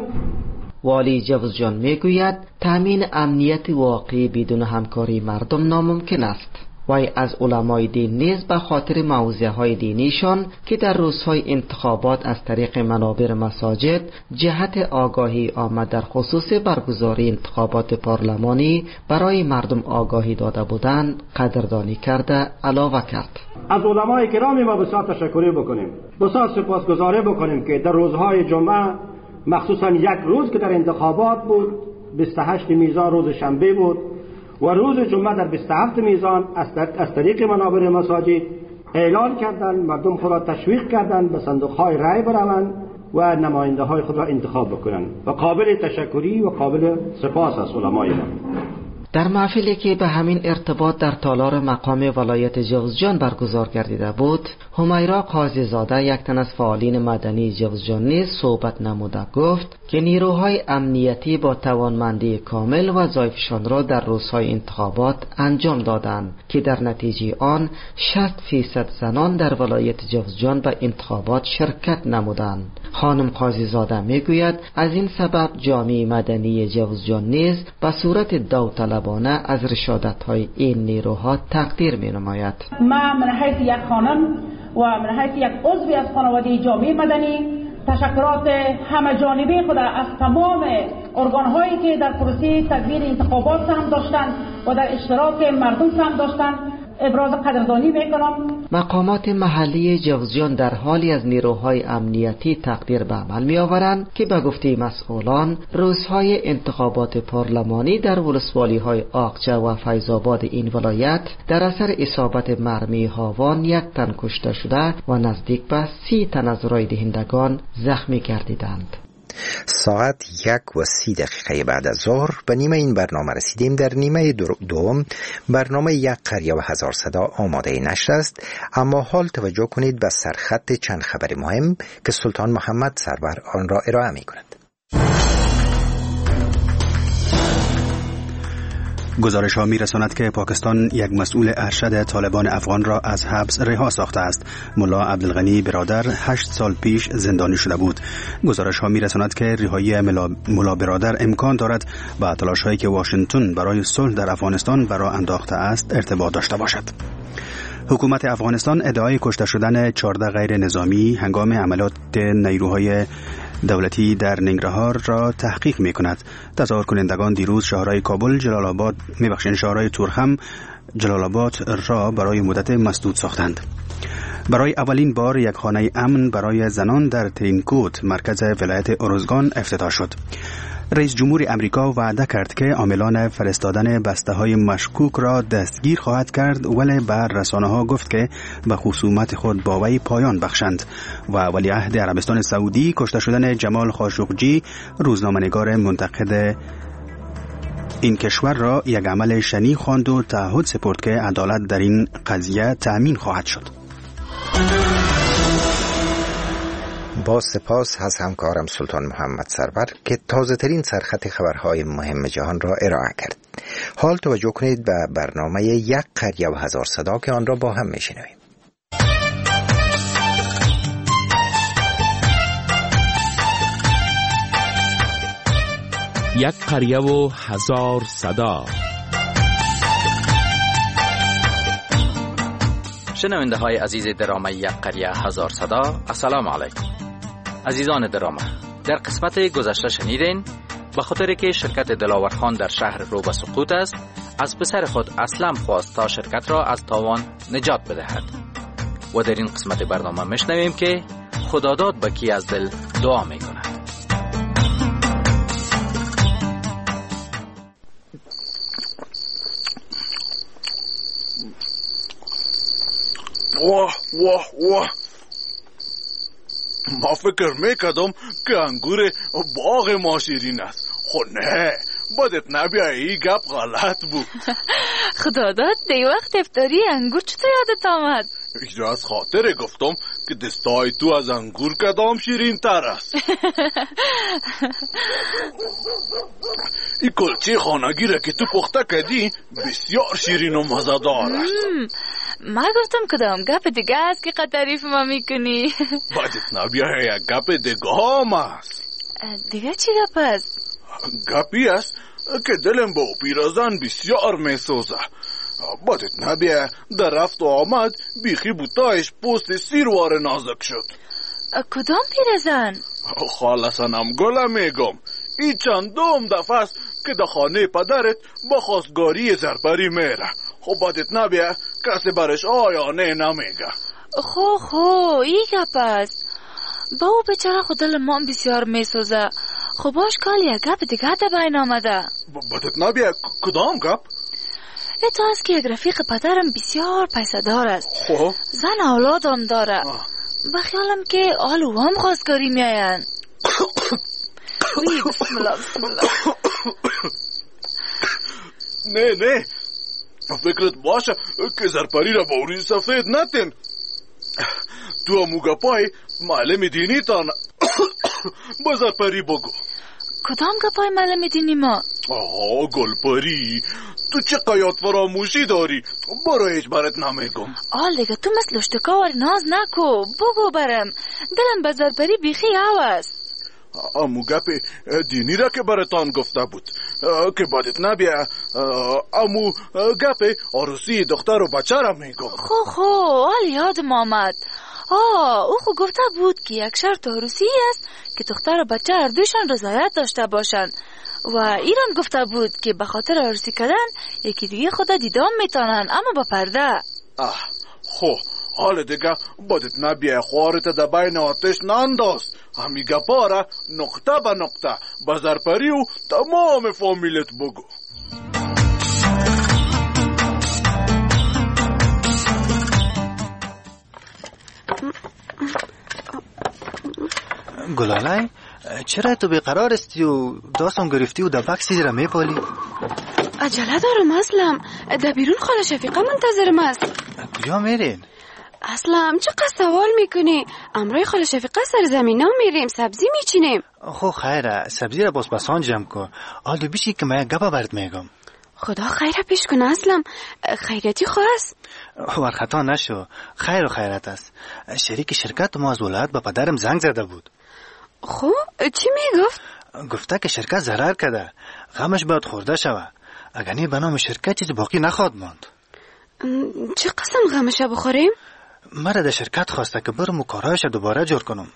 [SPEAKER 18] والی جوزجان میگوید تامین امنیت واقعی بدون همکاری مردم ناممکن است. وی از علمای دین نیز به خاطر موعظه های دینیشان که در روزهای انتخابات از طریق منابر مساجد جهت آگاهی آمد در خصوص برگزاری انتخابات پارلمانی برای مردم آگاهی داده بودند قدردانی کرده علاوه کرد.
[SPEAKER 19] از علمای کرامی ما بسیار تشکری بکنیم، بسیار سپاسگزاری بکنیم که در روزهای جمعه مخصوصا یک روز که در انتخابات بود، بیست و هشت میزان روز شنبه بود و روز جمعه در بیست و هفت میزان از طریق منابر مساجد اعلان کردند، مردم خود را تشویق کردند به صندوق‌های رای بروند و نماینده های خود را انتخاب بکنند و قابل تشکری و قابل سپاس از علمای ما.
[SPEAKER 18] در محفلی که به همین ارتباط در تالار مقام ولایت جوزجان برگزار گردیده بود، همیرا قاضی زاده، یک تن از فعالین مدنی جوزجان نیز صحبت نموده گفت که نیروهای امنیتی با توانمندی کامل وظایفشان را در روزهای انتخابات انجام دادند که در نتیجه آن شصت فیصد زنان در ولایت جوزجان به انتخابات شرکت نمودند. خانم قاضی زاده میگوید از این سبب جامعه مدنی جوزجان نیز به صورت داوطلبانه از رشادت‌های این نیروها تقدیر می‌نماید.
[SPEAKER 20] من من حیث یک خانم و من حیث یک عضوی از خانواده جامعه مدنی تشکرات همه جانبه خود از تمام ارگان‌هایی که در پروسه تدبیر انتخابات هم داشتند و در اشتراک مردم هم داشتند ابراز قدردانی میکنم.
[SPEAKER 18] مقامات محلی جوزجان در حالی از نیروهای امنیتی تقدیر به عمل می آورند که به گفته مسئولان روزهای انتخابات پارلمانی در ولسوالی های آقچه و فیض‌آباد این ولایت در اثر اصابت مرمی هاوان یک تن کشته شده و نزدیک به سی تن از رای دهندگان زخمی گردیدند.
[SPEAKER 1] ساعت یک و سی دقیقه بعد از ظهر به نیمه این برنامه رسیدیم. در نیمه دوم برنامه یک قریه و هزار صدا آماده نشر است، اما حال توجه کنید به سرخط چند خبر مهم که سلطان محمد سرور آن را ارائه می کند.
[SPEAKER 2] گزارش ها می رساند که پاکستان یک مسئول ارشد طالبان افغان را از حبس رها ساخته است. ملا عبدالغنی برادر هشت سال پیش زندانی شده بود. گزارش ها می رساند که رهایی ملا برادر امکان دارد با تلاش هایی که واشنگتن برای صلح در افغانستان برای انداخته است ارتباط داشته باشد. حکومت افغانستان ادعای کشته شدن چهارده غیر نظامی هنگام عملیات نیروهای دولتی در ننگرهار را تحقیق می کند. تظاهر کنندگان دیروز شهرهای کابل، جلال آباد، میبخشین شهرهای تورخم، جلال آباد را برای مدت مسدود ساختند. برای اولین بار یک خانه امن برای زنان در ترینکوت، مرکز ولایت ارزگان افتتاح شد. رئیس جمهور امریکا وعده کرد که عاملان فرستادن بسته‌های مشکوک را دستگیر خواهد کرد، ولی بر رسانه‌ها گفت که به خصومت خود با وی پایان بخشند. و ولیعهد عربستان سعودی کشته شدن جمال خاشقجی، روزنامه‌نگار منتقد این کشور را یک عمل شنیع خواند و تعهد سپرد که عدالت در این قضیه تأمین خواهد شد.
[SPEAKER 1] با سپاس از همکارم سلطان محمد سرور که تازه ترین سرخط خبرهای مهم جهان را ارائه کرد. حال توجه کنید به برنامه یک قریه و هزار صدا که آن را با هم میشنویم.
[SPEAKER 13] یک قریه و هزار صدا.
[SPEAKER 21] شنونده های عزیز درامه یک قریه هزار صدا، السلام علیکم. عزیزان درامه، در قسمت گذشته شنیدین به خاطر که شرکت دلاور خان در شهر رو به سقوط است، از پسر خود اسلم خواست تا شرکت را از تاوان نجات بدهد. و در این قسمت برنامه میشنویم که خداداد به کی از دل دعا میکند.
[SPEAKER 22] واه واه واه، ما فکر میکردم که انگور باغ ما شیرین است. خو نه، بدت نبیه، ای گپ غلط بود.
[SPEAKER 6] خدا داد دی وقت افطاری انگور چطور یادت آمد؟
[SPEAKER 22] ایجا از خاطر گفتم که دستای تو از انگور کدام شیرین تر است. این کلچه خانگیره که تو پخته کدی بسیار شیرین و مزدار است.
[SPEAKER 6] ما گفتم کدام گپ دیگه است که قد تعریف ما میکنی.
[SPEAKER 22] بدت نبیه، یک گپ دیگه هم است.
[SPEAKER 6] دیگه چی گپ است؟
[SPEAKER 22] گپی است که دلم با پیرزن بسیار میسوزه. بدت نبیه، در رفت و آمد بیخی بوتایش پوست سیروار نازک شد.
[SPEAKER 6] کدام پیرزن؟
[SPEAKER 22] خالصنم گله میگم، این چندم دفعه است که در خانه پدرت با خواستگاری زربری میره. خب بدت نبیه کسی برش آیا نه نمیگه.
[SPEAKER 6] خو خو ای گپ است. با او بچره خود دل ما بسیار میسوزه. خب باش کال یک گپ دیگه در بین آمده.
[SPEAKER 22] بدت نبیه کدام گپ؟
[SPEAKER 6] ای تو است که یک رفیق پدرم بسیار پیسه دار است.
[SPEAKER 22] خب
[SPEAKER 6] زن اولادم داره. بخیالم که آلو هم خواستگاری میاین. وی بسم الله بسم الله.
[SPEAKER 22] نه نه فکرت باشه که زرپری را با اوری سفید نتین. تو اموگا پای معلم دینی تان با زرپری بگو.
[SPEAKER 6] کدام گپای معلم دینی ما؟
[SPEAKER 22] آها گلپری، تو چه قیاد فراموشی داری؟ برو هیچ برات نمیگم.
[SPEAKER 6] آل دیگه تو مثل اشتکاور ناز نکو، بگو برم. دلم به زرپری بیخی هوس.
[SPEAKER 22] امو گپ دینی را که براتان گفته بود که بدت نبیه. امو گپ عروسی دختر و بچه را میگم.
[SPEAKER 6] خو خو آل یادم آمد. آه او خو گفته بود که یک شرط عروسی است که دختر و بچه هر دویشان رضایت داشته باشند و ایران گفته بود که به خاطر عروسی کردن یکی دیگه خود دیدام میتونن اما با پرده.
[SPEAKER 22] آه خو حال دیگه بدت نبیه خوارت در بین آتش نانداز. همی گپا را نقطه به نقطه به زرپری و تمام فامیلت بگو.
[SPEAKER 3] گلالای چرا تو بیقرار استی و داستان گرفتی و در بکسی را میپالی؟
[SPEAKER 8] عجله دارم اسلم، در بیرون خاله شفیقه منتظرم است.
[SPEAKER 3] کجا میرین؟
[SPEAKER 8] اسلم چقدر سوال میکنی؟ امروی خاله شفیقه سر زمین ها میریم سبزی میچینیم.
[SPEAKER 3] خو خیره سبزی را باز بسان جمع کن. آل دو بیشی که من گپا برد میگم.
[SPEAKER 8] خدا خیره پیش کن اسلم، خیرتی خواست.
[SPEAKER 3] ورخطا نشو، خیر و خیرت است. شریک شرکت ما از ولایت به پدرم زنگ زده بود.
[SPEAKER 8] خب چی میگفت؟
[SPEAKER 3] گفته که شرکت ضرر کرده، غمش باید خورده شوه. اگر نه به نام شرکت چیزی باقی نخواد ماند.
[SPEAKER 8] چه قسم غمش بخوریم؟
[SPEAKER 3] مرا در شرکت خواسته که برم و کارهایش دوباره جور کنم.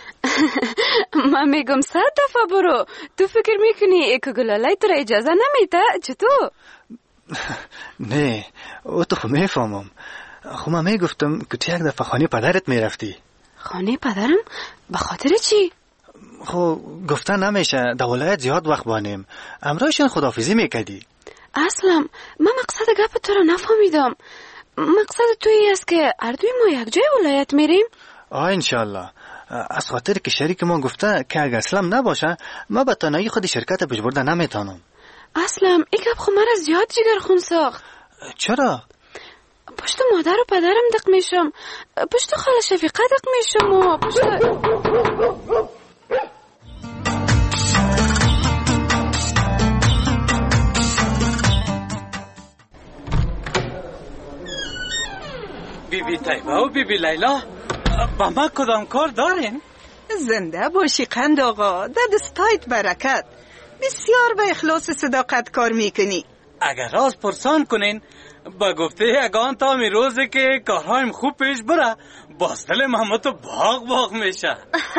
[SPEAKER 8] من میگم صد دفعه برو. تو فکر میکنی که گلالای تو را اجازه نمیده؟ چطور؟
[SPEAKER 3] نه او تو خو میفهمم. خو من میگفتم که تو یک دفعه خانه پدرت میرفتی.
[SPEAKER 8] خانه پدرم؟ به خاطر چی؟
[SPEAKER 3] خو گفته نمیشه در ولایت زیاد وقت بانیم. امروزشان خداحافظی میکردی.
[SPEAKER 8] اصلا من مقصد گپ تو را نفهمیدم. مقصد تویی است که اردوی ما یک جای ولایت میریم؟
[SPEAKER 3] آه انشالله. از خاطر که شریک ما گفته که اگر اسلام نباشه ما به تنهایی خود شرکت پیش برده نمیتونم.
[SPEAKER 8] اصلا این گپ خو مرا زیاد جگر خون ساخت.
[SPEAKER 3] چرا؟
[SPEAKER 8] پشت مادر و پدرم دق میشم، پشت خاله شفیقه دق میشم و پشت
[SPEAKER 23] بی بی طیبه و بی بی لیلا با ما کدام کار دارین؟
[SPEAKER 24] زنده باشی قند آقا، در دستایت برکت. بسیار به اخلاص صداقت کار میکنی.
[SPEAKER 23] اگر راز پرسان کنین با گفته یگان تا می روزه که کارهایم خوب پیش بره باز دل محمد باغ باغ میشه.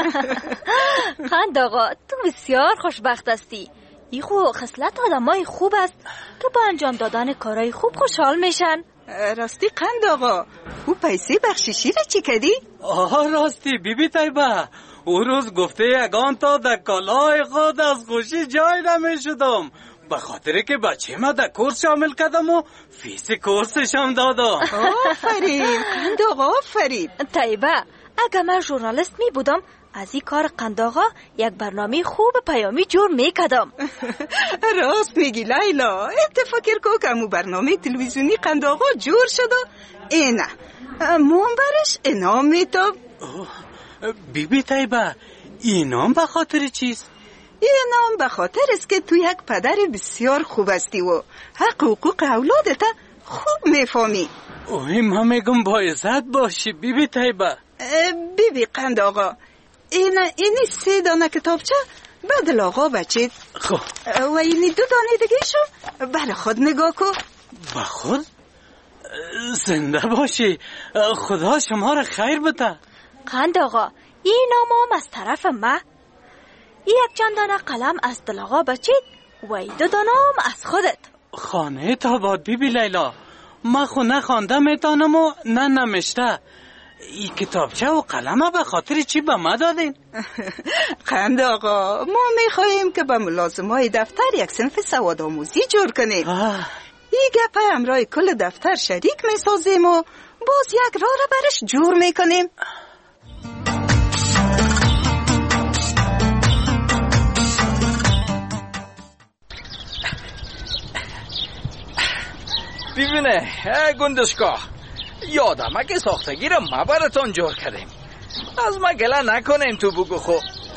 [SPEAKER 25] قند آقا تو بسیار خوشبخت هستی. این خو خصلت آدمای خوب است که با انجام دادن کارهای خوب خوشحال میشن.
[SPEAKER 24] راستی قند آقا او پیسه بخششی را چی کردی؟
[SPEAKER 23] آه راستی بی بی طیبه او روز گفته یگان تا در کالای خود از خوشی جای نمی شدم به خاطر که بچه ما در کورس شامل کردم و فیس کورسشم دادم.
[SPEAKER 24] آفرین قند آقا آفرین.
[SPEAKER 25] طیبه اگر من ژورنالیست می بودم از این کار قند آقا یک برنامه خوب پیامی جور میکدم.
[SPEAKER 24] راست میگی لیلا، اتفاقی کو که امو برنامه تلویزیونی قند آقا جور شده اینه منبرش انام میتاب.
[SPEAKER 23] بی بی طیبه اینام به خاطر چیست؟
[SPEAKER 24] اینام به خاطر است که تو یک پدر بسیار خوب هستی و حق حقوق اولادت خوب میفهمی.
[SPEAKER 23] اوه من میگم با عزت باشی بی بی طیبه.
[SPEAKER 24] بی بی قند آقا این اینی سه دانه کتابچه بدل آقا بچید و اینی دو دانه دیگه شو بله خود نگاه کن.
[SPEAKER 23] با خود؟ زنده باشی، خدا شما را خیر بده.
[SPEAKER 25] قند آقا این نام از طرف ما. یک چند دانه قلم از دل آقا بچید و این دو دانه از خودت.
[SPEAKER 23] خانه تا باد بی بی لیلا ما خو نخوانده میتانم و نه نمشته. این کتابچه و قلمه به خاطر چی به ما دادین؟
[SPEAKER 24] قند آقا ما میخواییم که به ملازمای دفتر یک صنف سواد آموزی جور کنیم. این گپه امرای کل دفتر شریک میسازیم و باز یک راه را برش جور میکنیم.
[SPEAKER 21] ببینه گندشکا، یادم که ساختگی را ما براتون جور کردیم. از ما گله نکنین تو بگو خو.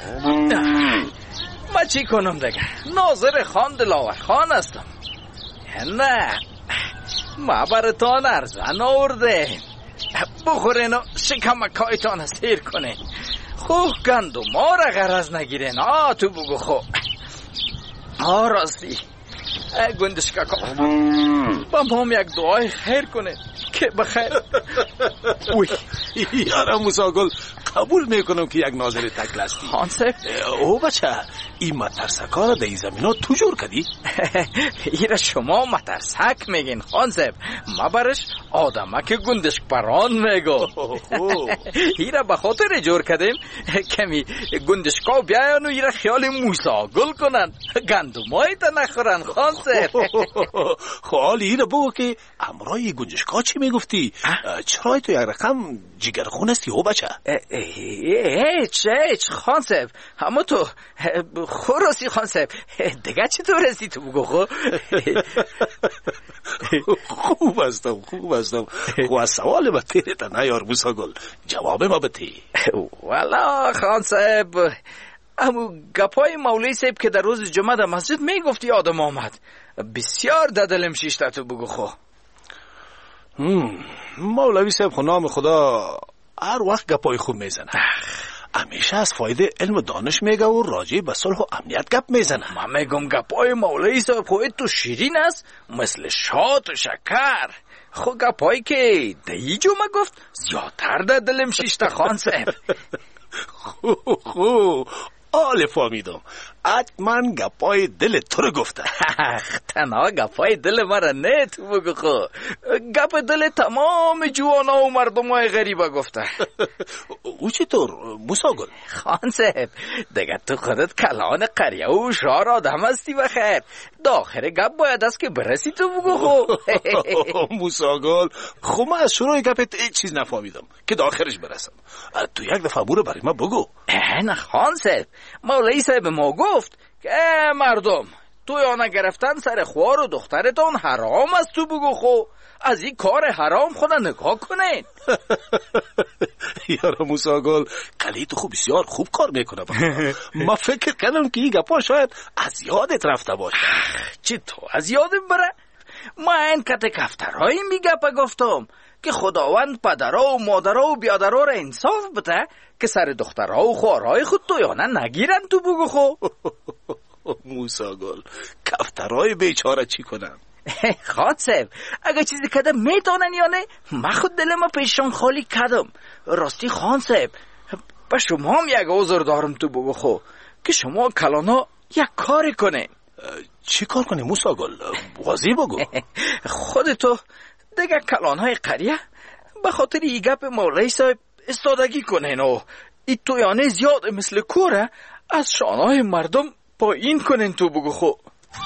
[SPEAKER 21] ما چی کنم دیگه؟ ناظر خان دلاور خان هستم. نه ما براتون ارزن آورده. بخورین و شکمکایتان سیر کنین. خوب گندو ما را غرض نگیرین. آه تو بگو خو. آه راستی گندشکا کن با ما هم یک دعای خیر کنه که بخیر.
[SPEAKER 4] اوی یارم موساگل، قبول میکنم که یک ناظر تکل هستی.
[SPEAKER 21] خانسب
[SPEAKER 4] او بچه این مترسکا را در این زمین ها تو جور کردی؟
[SPEAKER 21] ایره شما مترسک میگین خانسب، ما برش آدمک گندشک پران میگو. ایره بخاطر جور کردیم کمی گندشکا بیاین و ایره خیال موساگل کنن، گندمایی تا نخورن خانسب.
[SPEAKER 4] خالی ایره بگو که امرای گندشکا چی میگفتی؟ چرای تو یک رقم جگرخون هستی او بچه؟
[SPEAKER 21] هیچ هیچ خانسب، اما تو خوراسی خانسب دیگه چطور هستی تو بگو خو؟
[SPEAKER 4] خوب هستم خوب هستم. خو از سوال با تیرت نیار موساگل، جواب ما بتی.
[SPEAKER 21] والا خانسب، امو گپای مولوی صاحب که در روز جمعه در مسجد میگفتی آدم آمد، بسیار ددلم شیشته تو بگو خو.
[SPEAKER 4] مولوی صاحب خو نام خدا هر وقت گپای خوب میزنه، همیشه از فایده علم و دانش میگه و راجع به صلح و امنیت گپ میزنه.
[SPEAKER 21] من میگم گپای مولوی صاحب خو تو شیرین است مثل شات و شکر. خو گپایی که دی جمعه گفت زیادتر در دلم شیشته خان صاحب.
[SPEAKER 4] خو خو آله فهمیدم، حتما گپای دل تو رو گفته.
[SPEAKER 21] تنها گپای دل مرا نه تو بگو خو، گپ دل تمام جوانا و مردم های غریبه گفته.
[SPEAKER 4] او چطور موساگل؟
[SPEAKER 21] خان صاحب دیگه تو خودت کلان قریه و شار آدم هستی بخیر، داخل گپ باید است که برسی تو بگو خو.
[SPEAKER 4] موساگل خو من از شروع گپت هیچ چیز نفهمیدم که داخلش برسم. تو یک دفعه بوره برای ما بگو.
[SPEAKER 21] نه خان صاحب، مولوی صاحب ما گفت که مردم تویانه گرفتن سر خوار و دخترتان حرام است تو بگو خو، از این کار حرام خدا نگاه کنین.
[SPEAKER 4] یارا موساگل کلی تو خوب بسیار خوب کار میکنه. ما فکر کردم که این گپا شاید از یادت رفته باشه.
[SPEAKER 21] چی تو از یادم بره؟ ما این کت کفترهایی میگپا گفتم که خداوند پدرها و مادرها و بیادرها را انصاف بده که سر دخترها و خوارهای خود تویانه نگیرن تو بگو خو.
[SPEAKER 4] موساگل کفترهای بیچاره چی کنم؟
[SPEAKER 21] خان صاحب اگه چیزی کده میتونن یا نه، من خود دلم پیشان خالی کدم. راستی خان صاحب با شما هم یک عذر دارم تو بگو خو که شما کلانا یک کاری کنه.
[SPEAKER 4] چی کار کنی موساگل؟ واضح بگو.
[SPEAKER 21] خودتو دیگه کلانهای قریه به خاطر ای گپ مولوی صاحب استادگی کنین و ای تویانه زیاد مثل کوره از شانهای مردم پایین کنین تو بگو خو.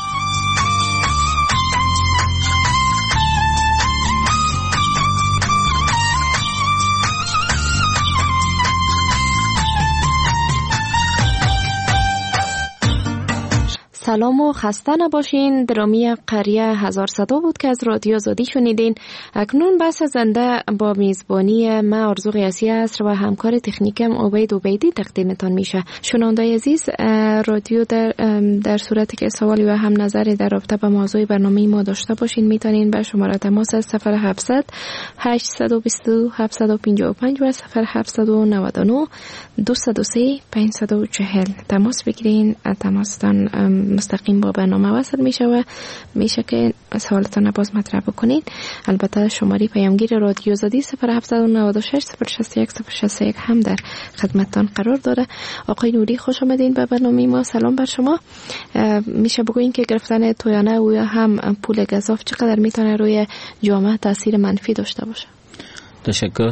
[SPEAKER 7] سلام و خسته نباشین. درامی قریه هزار صدا بود که از رادیو آزادی شنیدین. اکنون بحث زنده با میزبانی من آرزو قیاسی است و همکار تکنیکم عبید عبیدی تقدیمتان میشه. شنوندای عزیز، رادیو در در صورتی که سوالی و هم نظری در رابطه با موضوع برنامه ما داشته باشین میتونین به شماره تماس صفر هفتصد هشتصد و بیست و دو هفتصد و پنجاه و پنج و صفر هفتصد و نود و نه دویست و سه پانصد و چهل تماس بگیرین. تماستان مستقیم با برنامه وصل میشه و میشه که سوالتان باز مطرح بکنید. البته شماره پیامگیر رادیو آزادی صفر هفتصد و نود و شش صفر شصت و یک صفر شصت و یک هم در خدمتتان قرار داره. آقای نوری خوش آمدین به برنامه ما. سلام بر شما. میشه بگوین که گرفتن تویانه و یا هم پول گزاف چقدر میتونه روی جامعه تاثیر منفی داشته باشه؟
[SPEAKER 9] تشکر.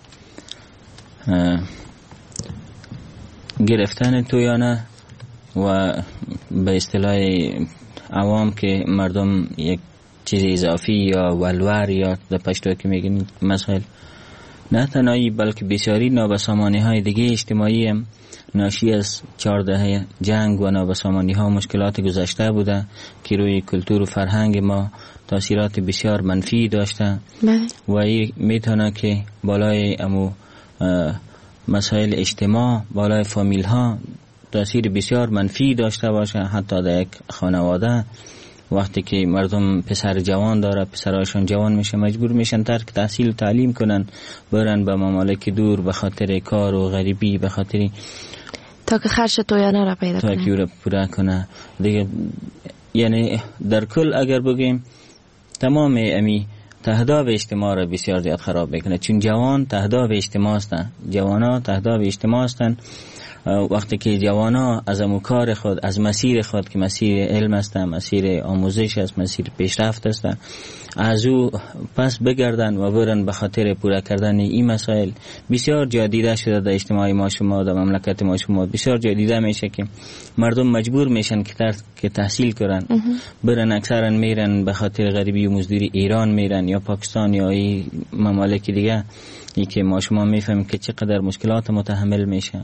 [SPEAKER 9] گرفتن تویانه و به اصطلاح عوام که مردم یک چیز اضافی یا ولور یا در پشتو که میگن مسائل، نه تنهایی بلکه بسیاری نابسامانی های دیگه اجتماعی هم ناشی از چهار دهه جنگ و نابسامانی ها و مشکلات گذشته بوده که روی کلتور و فرهنگ ما تاثیرات بسیار منفی داشته و این میتونه که بالای امو مسائل اجتماع، بالای فامیل ها تاثیر بسیار منفی داشته باشه. حتی در یک خانواده وقتی که مردم پسر جوان داره، پسرهاشون جوان میشه، مجبور میشن ترک تحصیل و تعلیم کنن، برن به ممالک دور به خاطر کار و غریبی، به خاطر
[SPEAKER 7] تا که خرج تویانه را پیدا کنه،
[SPEAKER 9] تا که را پورا کنه دیگه. یعنی در کل اگر بگیم تمام امی تهداب اجتماع را بسیار زیاد خراب میکنه، چون جوان تهداب اجتماع هستن، جوانا تهداب اجتماع هستن. وقتی که جوانا از امکار خود، از مسیر خود که مسیر علم است، مسیر آموزش است، مسیر پیشرفت است، از او پس بگردن و برن به خاطر پورا کردن این مسائل. بسیار جا دیده شده در اجتماع ما شما، در مملکت ما شما بسیار جا دیده میشه که مردم مجبور میشن که که تحصیل کنن، برن اکثرا میرن به خاطر غریبی و مزدوری ایران میرن یا پاکستان یا این ممالک دیگه. ای که ما شما میفهمیم که چقدر مشکلات متحمل میشه.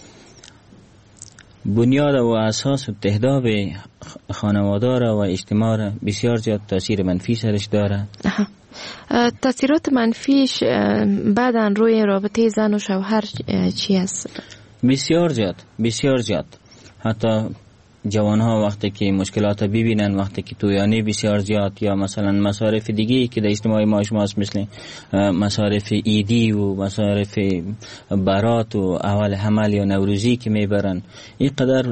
[SPEAKER 9] بنیاد و اساس و تهداب خانواده را و اجتماع را بسیار زیاد تاثیر منفی سرش داره.
[SPEAKER 7] تاثیرات منفیش بعداً روی رابطه زن و شوهر چی است؟
[SPEAKER 9] بسیار زیاد، بسیار زیاد. حتی جوان ها وقتی که مشکلات ببینن، وقتی که تویانی بسیار زیاد یا مثلا مصارف دیگه که در اجتماع ما شماست، مثل مصارف ایدی و مصارف برات و اول حمل یا نوروزی که میبرن، این قدر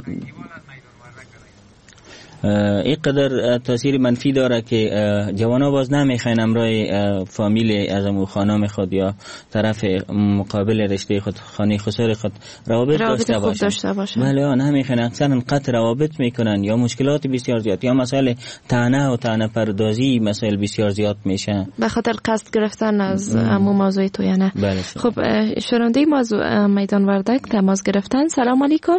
[SPEAKER 9] این قدر تاثیر منفی داره که جوانا باز نمیخواین امرای فامیل از امو خانم خود یا طرف مقابل رشته خود، خانه خسر خود روابط داشته باشن. داشته باشن بله آن نمیخواین، اکثرا قطع روابط میکنن یا مشکلات بسیار زیاد یا مسائل طعنه و طعنه پردازی مسائل بسیار زیاد میشه
[SPEAKER 7] به خاطر قصد گرفتن از امو موضوع تویانه.
[SPEAKER 9] بله.
[SPEAKER 7] خب شنونده موضوع میدان وردک تماس گرفتن. سلام علیکم.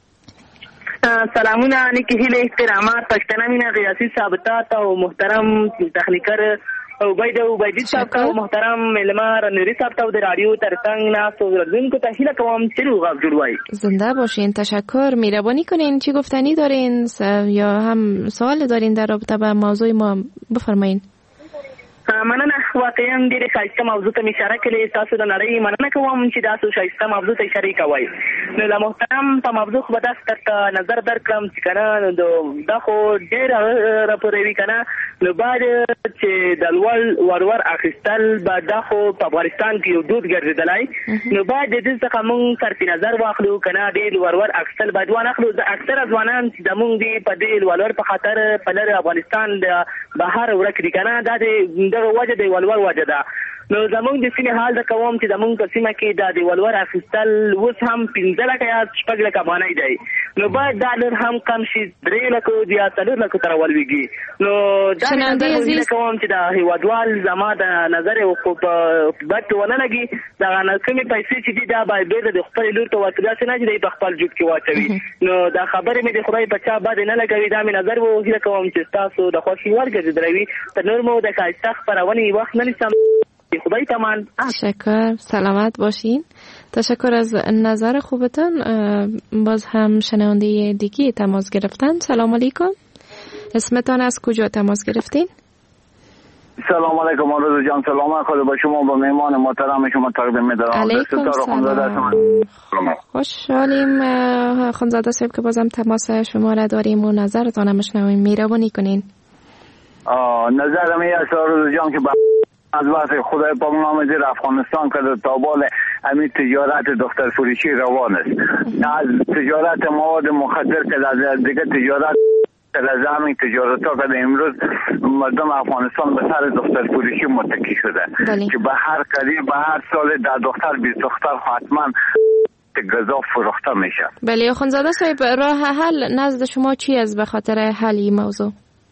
[SPEAKER 10] سلامونه نیکی هیله احترامات پښتنه مینا قیاسی ثابتات او محترم تخنیکر عبید عبیدی صاحب کا محترم ملما رنوری صاحب ته د رادیو ترڅنګ ناس او ورزونکو ته هیله کوم چې روغ جوړوي.
[SPEAKER 7] زنده باشین، تشکر. مهربانی کنین چی گفتنی دارین یا هم سوال دارین در رابطه با موضوع ما بفرمایین.
[SPEAKER 10] مننه، واقعا ډېرې ښایسته موضوع ته مې اشاره کړې. تاسو د نړۍ مننه کوم چې داسې ښایسته موضوع ته اشارې کوئ. نو د محترم په موضوع خو به داسې درته نظر درکړم چې که نه دا خو ډېره راپوروي که نه، نو باید چې د لوړ ورور اخیستل به دا خو په افغانستان کې یو دود ګرځېدلی، نو باید د دې څخه مونږ صرف نظر واخلو که نه، دې ورور اخیستل باید وانخلو. اکثره ځوانان چې زمونږ دي په دې ورور په خاطر په لرې افغانستان د بهر ورک دي که نه، دا د دغه وجه د ولور وجه ده. نو زمونږ د سیمې حال د کوم چې زمونږ په سیمه کې د د ولور اخیستل اوس هم پنځه لکه یا شپږ لکه افغانۍ دی، نو باید دا لږ هم کم شي، درې لکو یا څلور لکو ته راولویږي. نو دا هیله کوم چې د هېوادوال زما د نظر خو په بد ونه لګي، دغه کومې پیسې چې دي دا باید بېرته د خپلې لور ته ورکړي، داسې نه چې دی په خپل جوب کې واچوي. نو دا خبرې مې د خدای په چا بد نه لګوي، دا مې نظر و. هیله کوم چې ستاسو د خوښې وړ ګرځېدلی تر نور مو د ښایسته خپرونې وخت نه نیسم. خدای تمان.
[SPEAKER 7] تشکر، سلامت باشین. تشکر از نظر خوبتان. باز هم شنونده دیگه تماس گرفتن. سلام علیکم. اسمتان از کجا تماس گرفتین؟
[SPEAKER 11] سلام علیکم آرزو جان. سلام خدا با شما، با مهمان محترم شما تقدیم می‌دارم.
[SPEAKER 7] علیکم سلام. خوشحالیم خانزاده صاحب که بازم تماس شما را داریم و نظرتان هم شنویم. مهربانی کنین.
[SPEAKER 11] نظرم این است آرزو جان که از وقت خدای پاک نام زیر افغانستان که تا بال همین تجارت دختر فروشی روان است، از تجارت مواد مخدر که از دیگه تجارت از همین تجارت ها که امروز مردم افغانستان به سر دختر فروشی متکی شده بله. که به هر قریب به هر سال در دختر بیست دختر حتما غذا فروخته میشه.
[SPEAKER 7] بله خانزاده صاحب، راه حل نزد شما چی است به خاطر حل این موضوع؟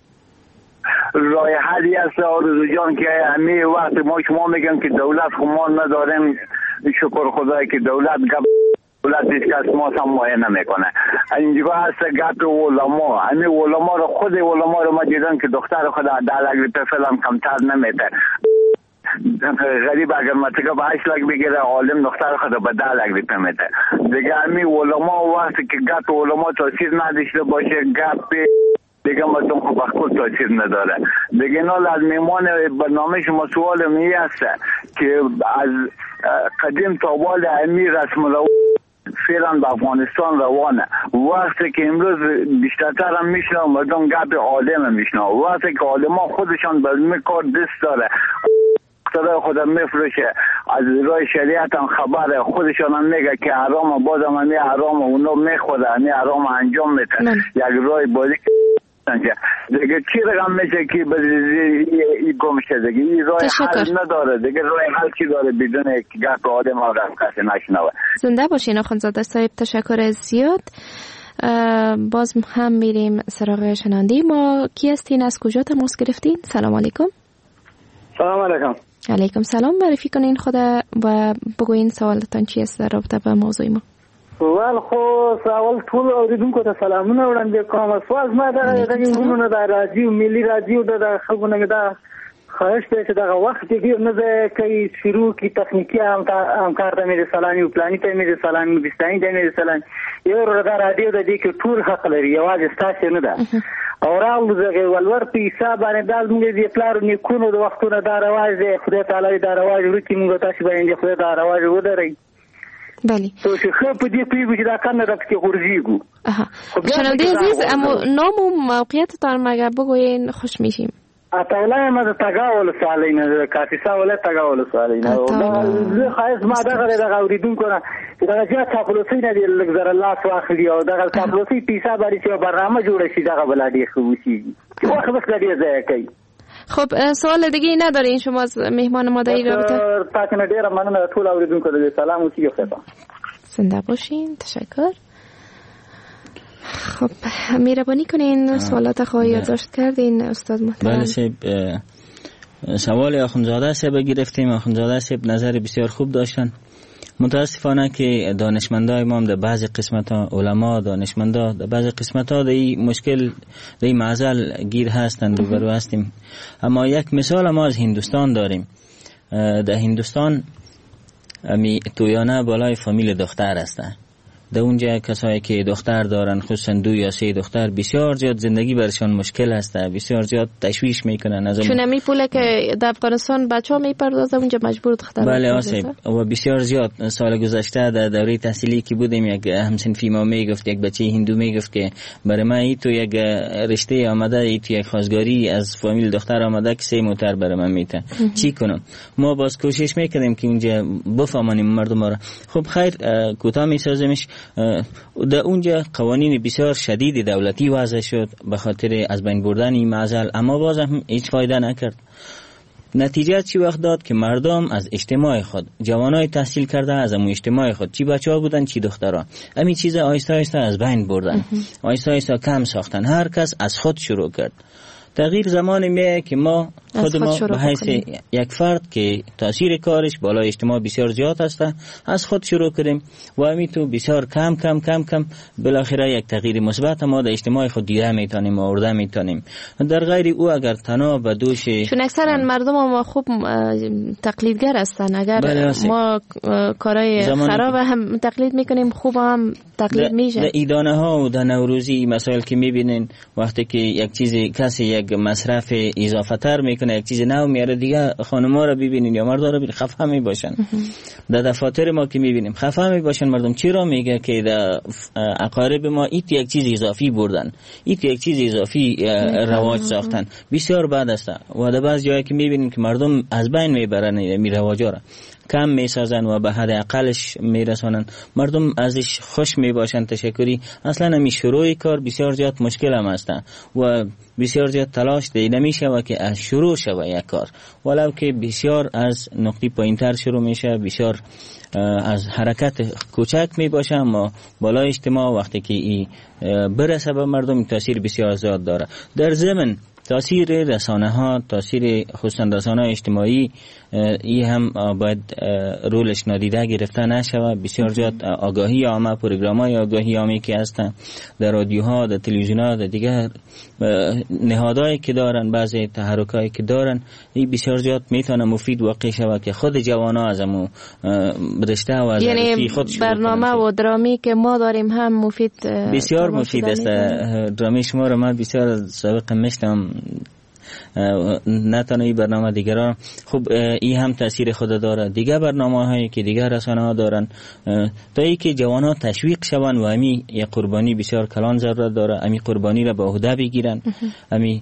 [SPEAKER 11] راه حلی است آرزو جان که همه وقت ما شما میگن که دولت خو ما نداریم، شکر خدای که دولت گپ دولت هیچ کس ما هم مایه نمیکنه. اینجا هست گپ علما، همه علما رو خود علما رو ما دیدن که دختر خود ده لک فلان کمتر نمیده. غریب اگر متکا به هشت لک بگیره، عالم دختر خود به ده لک روپیه میده. دیگه همه علما وقتی که گپ علما تاثیر نداشته باشه، گپ دیگه مردم خب خود تاثیر نداره. دیگه نال از میمان برنامه شما سوال می است که از قدیم تا بال امی رسم رو فعلا به افغانستان روانه. وقتی که امروز بیشترتر هم میشنه مردم گپ عالم میشنه، وقتی که عالمان خودشان به این کار دست داره صدای خودم میفروشه، از راه شریعت هم خبره، خودشان هم میگه که حرام، بازم هم حرام اونا میخوره، همی حرام انجام میتن یک راه بازی دیگه چی رقم میشه که این گم شه دیگه این راه حل نداره دیگه. راه حل چی داره بدون که گپ آدم ها رفت کسی نشنوه.
[SPEAKER 7] زنده باشین آخوندزاده صاحب، تشکر زیاد. باز هم میریم سراغ شنونده ما. کی هستین؟ از کجا تماس گرفتین؟ سلام علیکم.
[SPEAKER 5] سلام علیکم.
[SPEAKER 7] علیکم سلام. معرفی کنین خدا و بگوین سوالتان چی است در رابطه با موضوع ما.
[SPEAKER 5] ول خو سوال ټول اوریدونکو ته سلامونه وړاندې کوم. سوال ما د غوښتنو د راډیو ملي راډیو د خلکو نه دا خواهش دی چې دغه وخت ډیر نه ده کوي شروع کی تخنیکی همکار ته مې سلام یو پلاني ته مې سلام بستاني ته مې سلام یو د راډیو د دې کې ټول حق لري، یوازې تاسو نه ده. او راو دغه ولور په حساب باندې د موږ د پلار نیکونو د وختونو دا رواج دی. خدای تعالی دا رواج ورکی موږ تاسو باندې خدای دا رواج ودري.
[SPEAKER 7] بله.
[SPEAKER 5] تو چې خو په دې پیږي چې دا کنه راځي ورزيګو.
[SPEAKER 7] اها. شنونده عزیز، اما نام و موقعیتتان مگه بگوین خوش میشیم.
[SPEAKER 5] اتاولا ما د تاګاول سالینه کافیسا ولا تاګاول سالینه او زه خاص ما دغه دغه اوریدونکو نه دغه چې تاسو نه دی لګزر الله واخلي او دغه تاسو پیسه باندې چې برنامه جوړ شي دغه بلادي خو شي چې وخت بس لري ځای کوي.
[SPEAKER 7] خب سوال دیگه ای ندارین شما از مهمان ما در این رابطه؟
[SPEAKER 5] تاکنه دیره منم طول اوریدونکو دیگه سلام و چی خدا.
[SPEAKER 7] زنده باشین. تشکر. خب مهربانی کنین سوالات خواهی یادداشت کردین استاد محترم.
[SPEAKER 9] بله صاحب، سوال آخوندزاده صاحب گرفتیم. آخوندزاده صاحب نظر بسیار خوب داشتن. متاسفانه که دانشمندای ما هم در بعضی قسمت‌ها، علما دانشمندا در بعضی قسمت‌ها در این مشکل در این معضل گیر هستند، روبرو هستیم. اما یک مثال ما از هندوستان داریم. در هندوستان امی تویانه بالای فامیل دختر هستند. در اونجا کسایی که دختر دارن، خصوصا دو یا سه دختر، بسیار زیاد زندگی برشان مشکل هسته، بسیار زیاد تشویش میکنن. از
[SPEAKER 7] چون امی پوله که در افغانستان بچه‌ها میپردازه اونجا مجبور دختر.
[SPEAKER 9] بله آسیب. و بسیار زیاد سال گذشته در دوره تحصیلی که بودیم یک همسنفی ما میگفت، یک بچه هندو میگفت که برای من ای تو یک رشته آمده، ای تو یک خواستگاری از فامیل دختر آمده که سه موتر برای من میته. چی کنم؟ ما باز کوشش میکردیم که اونجا بفهمانیم مردم را. خب خیر کوتاه میسازیمش. در اونجا قوانین بسیار شدید دولتی وضع شد به خاطر از بین بردن این معضل، اما باز هم هیچ فایده نکرد. نتیجه چی وقت داد که مردم از اجتماع خود، جوانای تحصیل کرده از امو اجتماع خود، چی بچه‌ها بودن چی دخترها، همین چیز آیسته آیسته از بین بردن، آیسته آیسته کم ساختن. هر کس از خود شروع کرد. تغییر زمانی میه که ما خود ما به حیث یک فرد که تاثیر کارش بالای اجتماع بسیار زیاد هسته از خود شروع کنیم و همین تو بسیار کم کم کم کم بالاخره یک تغییر مثبت ما در اجتماع خود دیده میتونیم و آورده میتونیم. در غیر او اگر تنها به دوش،
[SPEAKER 7] چون اکثرا مردم ما خوب تقلیدگر هستن، اگر ما کارهای خراب هم تقلید میکنیم خوب هم تقلید میشه.
[SPEAKER 9] در ایدانه ها و در نوروزی مسائل که میبینین وقتی که یک چیز کسی یک مصرف اضافه تر میکنه، یک چیز نو میاره، دیگه خانم‌ها رو ببینین یا مردا رو ببینین خفه میباشن. در دفاتر ما که میبینیم خفه میباشن مردم. چرا؟ میگه که در اقارب ما ایت یک چیز اضافی بردن، ایت یک چیز اضافی رواج ساختن، بسیار بد است. و در بعض جایی که میبینیم که مردم از بین میبرن می رواجا را، کم میسازن و به حد اقلش میرسانن، مردم ازش خوش میباشن. تشکری اصلا همی شروع کار بسیار زیاد مشکل هم هستن و بسیار زیاد تلاش دیده میشه و که از شروع شوه یک کار، ولو که بسیار از نقطه پایینتر شروع میشه، بسیار از حرکت کوچک میباشه، اما بالای اجتماع وقتی که ای برسه به مردم تاثیر بسیار زیاد داره. در ضمن تاثیر رسانه ها، تاثیر خصوصا رسانه های اجتماعی این هم باید رولش نادیده گرفته نشود. بسیار زیاد آگاهی عامه، پروگرام های آگاهی عامه که هستن در رادیوها، در تلویزیون‌ها، در دیگر نهادهایی که دارن، بعضی تحرکایی که دارن، این بسیار زیاد میتونه مفید واقع شود که خود جوانا از امو رشته و از
[SPEAKER 7] یعنی برنامه و درامی که ما داریم هم مفید،
[SPEAKER 9] بسیار مفید است. درامی شما رو من بسیار سابق مشتم، نه تنها این برنامه دیگران خب این هم تاثیر خود داره. دیگر برنامه هایی که دیگر رسانه ها دارن تا ای که جوان ها تشویق شون و امی یک قربانی بسیار کلان ضرورت داره، امی قربانی را به عهده بگیرن. امی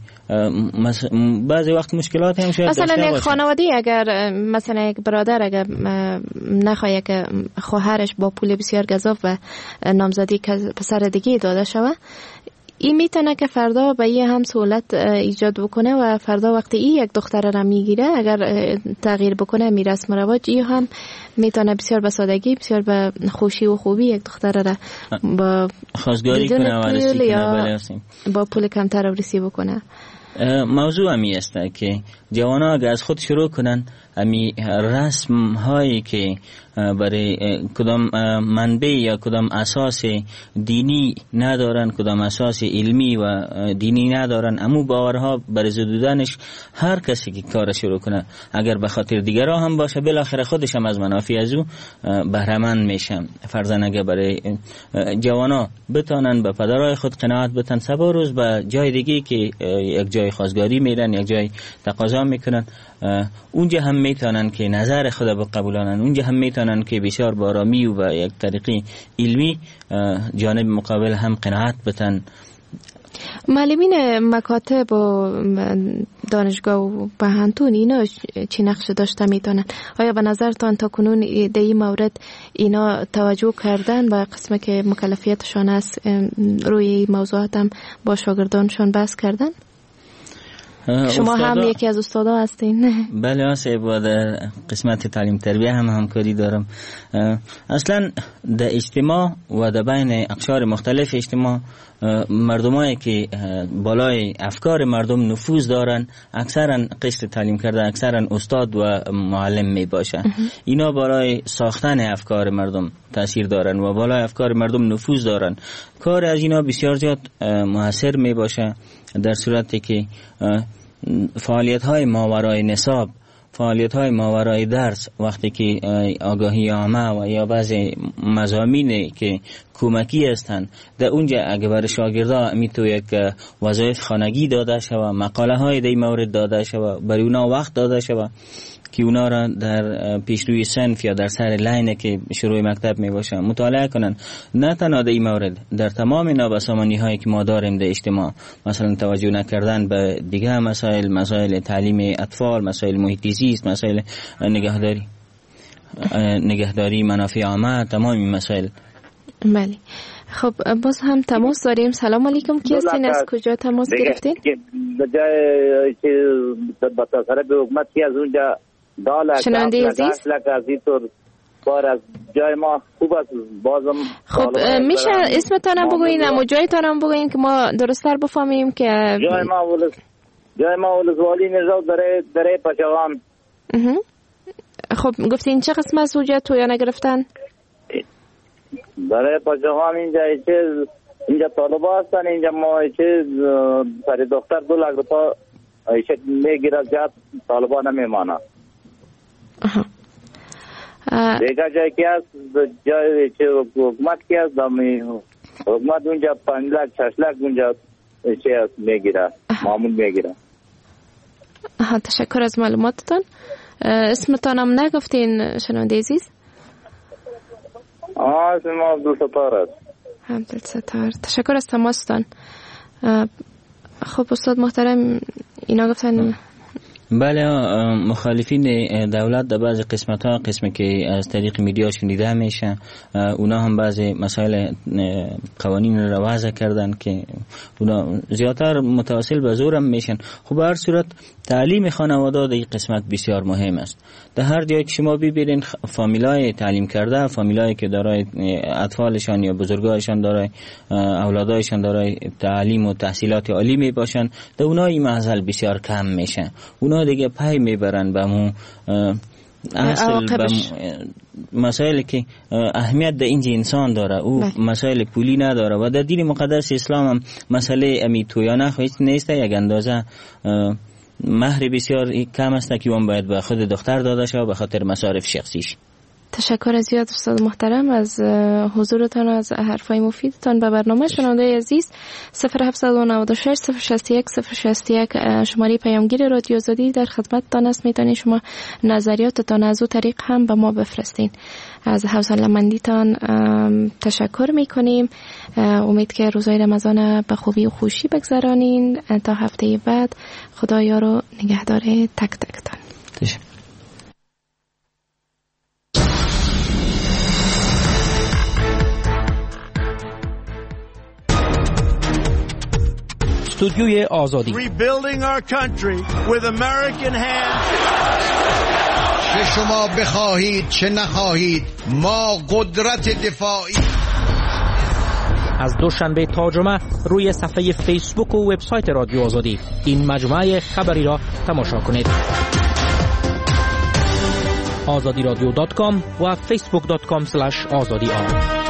[SPEAKER 9] بعضی وقت مشکلات هم شاید
[SPEAKER 7] مثلا یک خانواده اگر مثلا یک برادر اگر نخواهی که خواهرش با پول بسیار گزاف و نامزدی پسر دیگه داده شود، این میتونه که فردا به یه هم سهولت ایجاد بکنه و فردا وقتی این یک دختر را میگیره اگر تغییر بکنه می رسم و رواج، این هم میتونه بسیار به سادگی، بسیار به خوشی و خوبی یک دختر را با
[SPEAKER 9] خواستگاری کنه و رسی کنه،
[SPEAKER 7] با پول کمتر رسی بکنه.
[SPEAKER 9] موضوع همی است که جوان ها اگر از خود شروع کنن، امی رسم هایی که برای کدام منبع یا کدام اساس دینی ندارن، کدام اساس علمی و دینی ندارن، امو باورها برای زدودنش هر کسی که کار شروع کنه اگر به خاطر دیگرها هم باشه بالاخره خودش هم از منافع از او بهره مند میشن. فرضاً اگر برای جوانا بتانن به پدرای خود قناعت بتن، سبا روز به جای دیگه که یک جای خواستگاری میرن، یک جای تقاضا میکنن، اونجا هم میتونن که نظر خود بقبولانن، اونجا هم میتونن که بسیار با آرامی و به یک طریقی علمی جانب مقابل هم قناعت بتن.
[SPEAKER 7] معلمین مکاتب و دانشگاه و پهنتون اینا چی نقش داشته میتونن؟ آیا به نظرتان تا کنون در این مورد اینا توجه کردن به قسمه که مکلفیتشان است، روی این موضوعات هم با شاگردانشان بحث کردن؟ شما هم یکی از استادا هستین.
[SPEAKER 9] بله آسه، با در قسمت تعلیم تربیه هم همکاری دارم. اصلا در اجتماع و در بین اقشار مختلف اجتماع مردمایی که بالای افکار مردم نفوذ دارن اکثرا قشر تعلیم کرده، اکثرا استاد و معلم می باشه. اینا بالای ساختن افکار مردم تاثیر دارن و بالای افکار مردم نفوذ دارن. کار از اینا بسیار زیاد موثر می باشه در صورتی که فعالیت های ماورای نصاب، فعالیت های ماورای درس، وقتی که آگاهی عامه و یا بعضی مضامینی که کمکی هستند در اونجا اگه برای شاگردا میتونه یک وظایف خانگی داده شود، مقاله های در مورد داده شود، برای اونا وقت داده شود که اونا را در پیشروی صنف یا در سر لاین که شروع مکتب می باشه مطالعه کنن. نه تنها در این مورد، در تمام نابسامانی هایی که ما داریم در اجتماع، مثلا توجه نکردن به دیگه مسائل، مسائل تعلیم اطفال، مسائل محیط زیست، مسائل نگهداری نگهداری منافع عامه، تمام این مسائل.
[SPEAKER 7] بله. خب باز هم تماس داریم. سلام علیکم، کی هستین؟ از کجا تماس گرفتین؟
[SPEAKER 12] جای که با تصرف حکومت کی از اونجا داله
[SPEAKER 7] شنونده عزیز
[SPEAKER 12] بار از جای ما خوب است. بازم
[SPEAKER 7] خب میشه اسمتانم بگوین، اما جایتانم بگوین که ما درست‌تر بفهمیم که
[SPEAKER 12] جای ما ولس جای ما ولسوالی نژاد داره دره پشاوان.
[SPEAKER 7] خب گفتین چه قسم از اونجا تو یا نگرفتن؟
[SPEAKER 12] دره پشاوان اینجا چه اینجا طالبا هستن، اینجا ما چه سر دختر دو لاک روپا ایشت میگیره، جات طالبا نمیمانه. دیگه جایی که هست جایی چه حکومت که هست دامی حکومت اونجا پنج لاک شش لاک اونجا چه هست میگیره، معمول میگیره.
[SPEAKER 7] تشکر از معلوماتتان. اسمتان هم نگفتین شنونده عزیز؟
[SPEAKER 12] آه اسم ما عبدالستار است.
[SPEAKER 7] عبدالستار، تشکر از تماستان. خب استاد محترم اینا گفتن
[SPEAKER 9] بله، مخالفین دولت در بعض قسمت ها قسمی که از طریق میدیا شنیده میشه، اونا هم بعضی مسائل قوانین رو وضع کردن که اونا زیادتر متواصل به زور هم میشن. خب به هر صورت تعلیم خانواده در این قسمت بسیار مهم است. در هر جایی که شما ببینید فامیلای تعلیم کرده، فامیلای که دارای اطفالشان یا بزرگایشان دارای اولادایشان دارای تعلیم و تحصیلات عالی می باشن، در اونا این معضل بسیار کم میشه. اونا دیگه پای میبرن به مو اصل به مسائلی که اهمیت در اینجا انسان داره، او بله. مسائل پولی نداره و در دین مقدس اسلام هم مسئله امی تو یا نه هیچ نیست. یک اندازه مهر بسیار کم است که اون باید به خود دختر داده شود به خاطر مصارف شخصیش.
[SPEAKER 7] تشکر زیاد استاد محترم از حضورتان، از حرفای مفیدتان به برنامه. شنونده عزیز، صفر هفت نه شش صفر شصت و یک صفر شصت و یک شماره پیامگیر رادیو آزادی در خدمتتان است. میتونید شما نظریاتتان از او طریق هم به ما بفرستین. از حوصله‌مندیتان تشکر میکنیم. امید که روزهای رمضان به خوبی و خوشی بگذرانین. تا هفته بعد، خدا یار و نگهدار تک تکتان. تشکر.
[SPEAKER 13] استودیوی آزادی.
[SPEAKER 14] Rebuilding our country with American hands.
[SPEAKER 15] چه شما بخواهید چه نخواهید، ما قدرت دفاعی.
[SPEAKER 13] از دوشنبه تا جمعه روی صفحه فیسبوک و وبسایت رادیو آزادی این مجموعه خبری را تماشا کنید. آزادی رادیو دات کام و فیسبوک دات کام اسلش آزادی آر.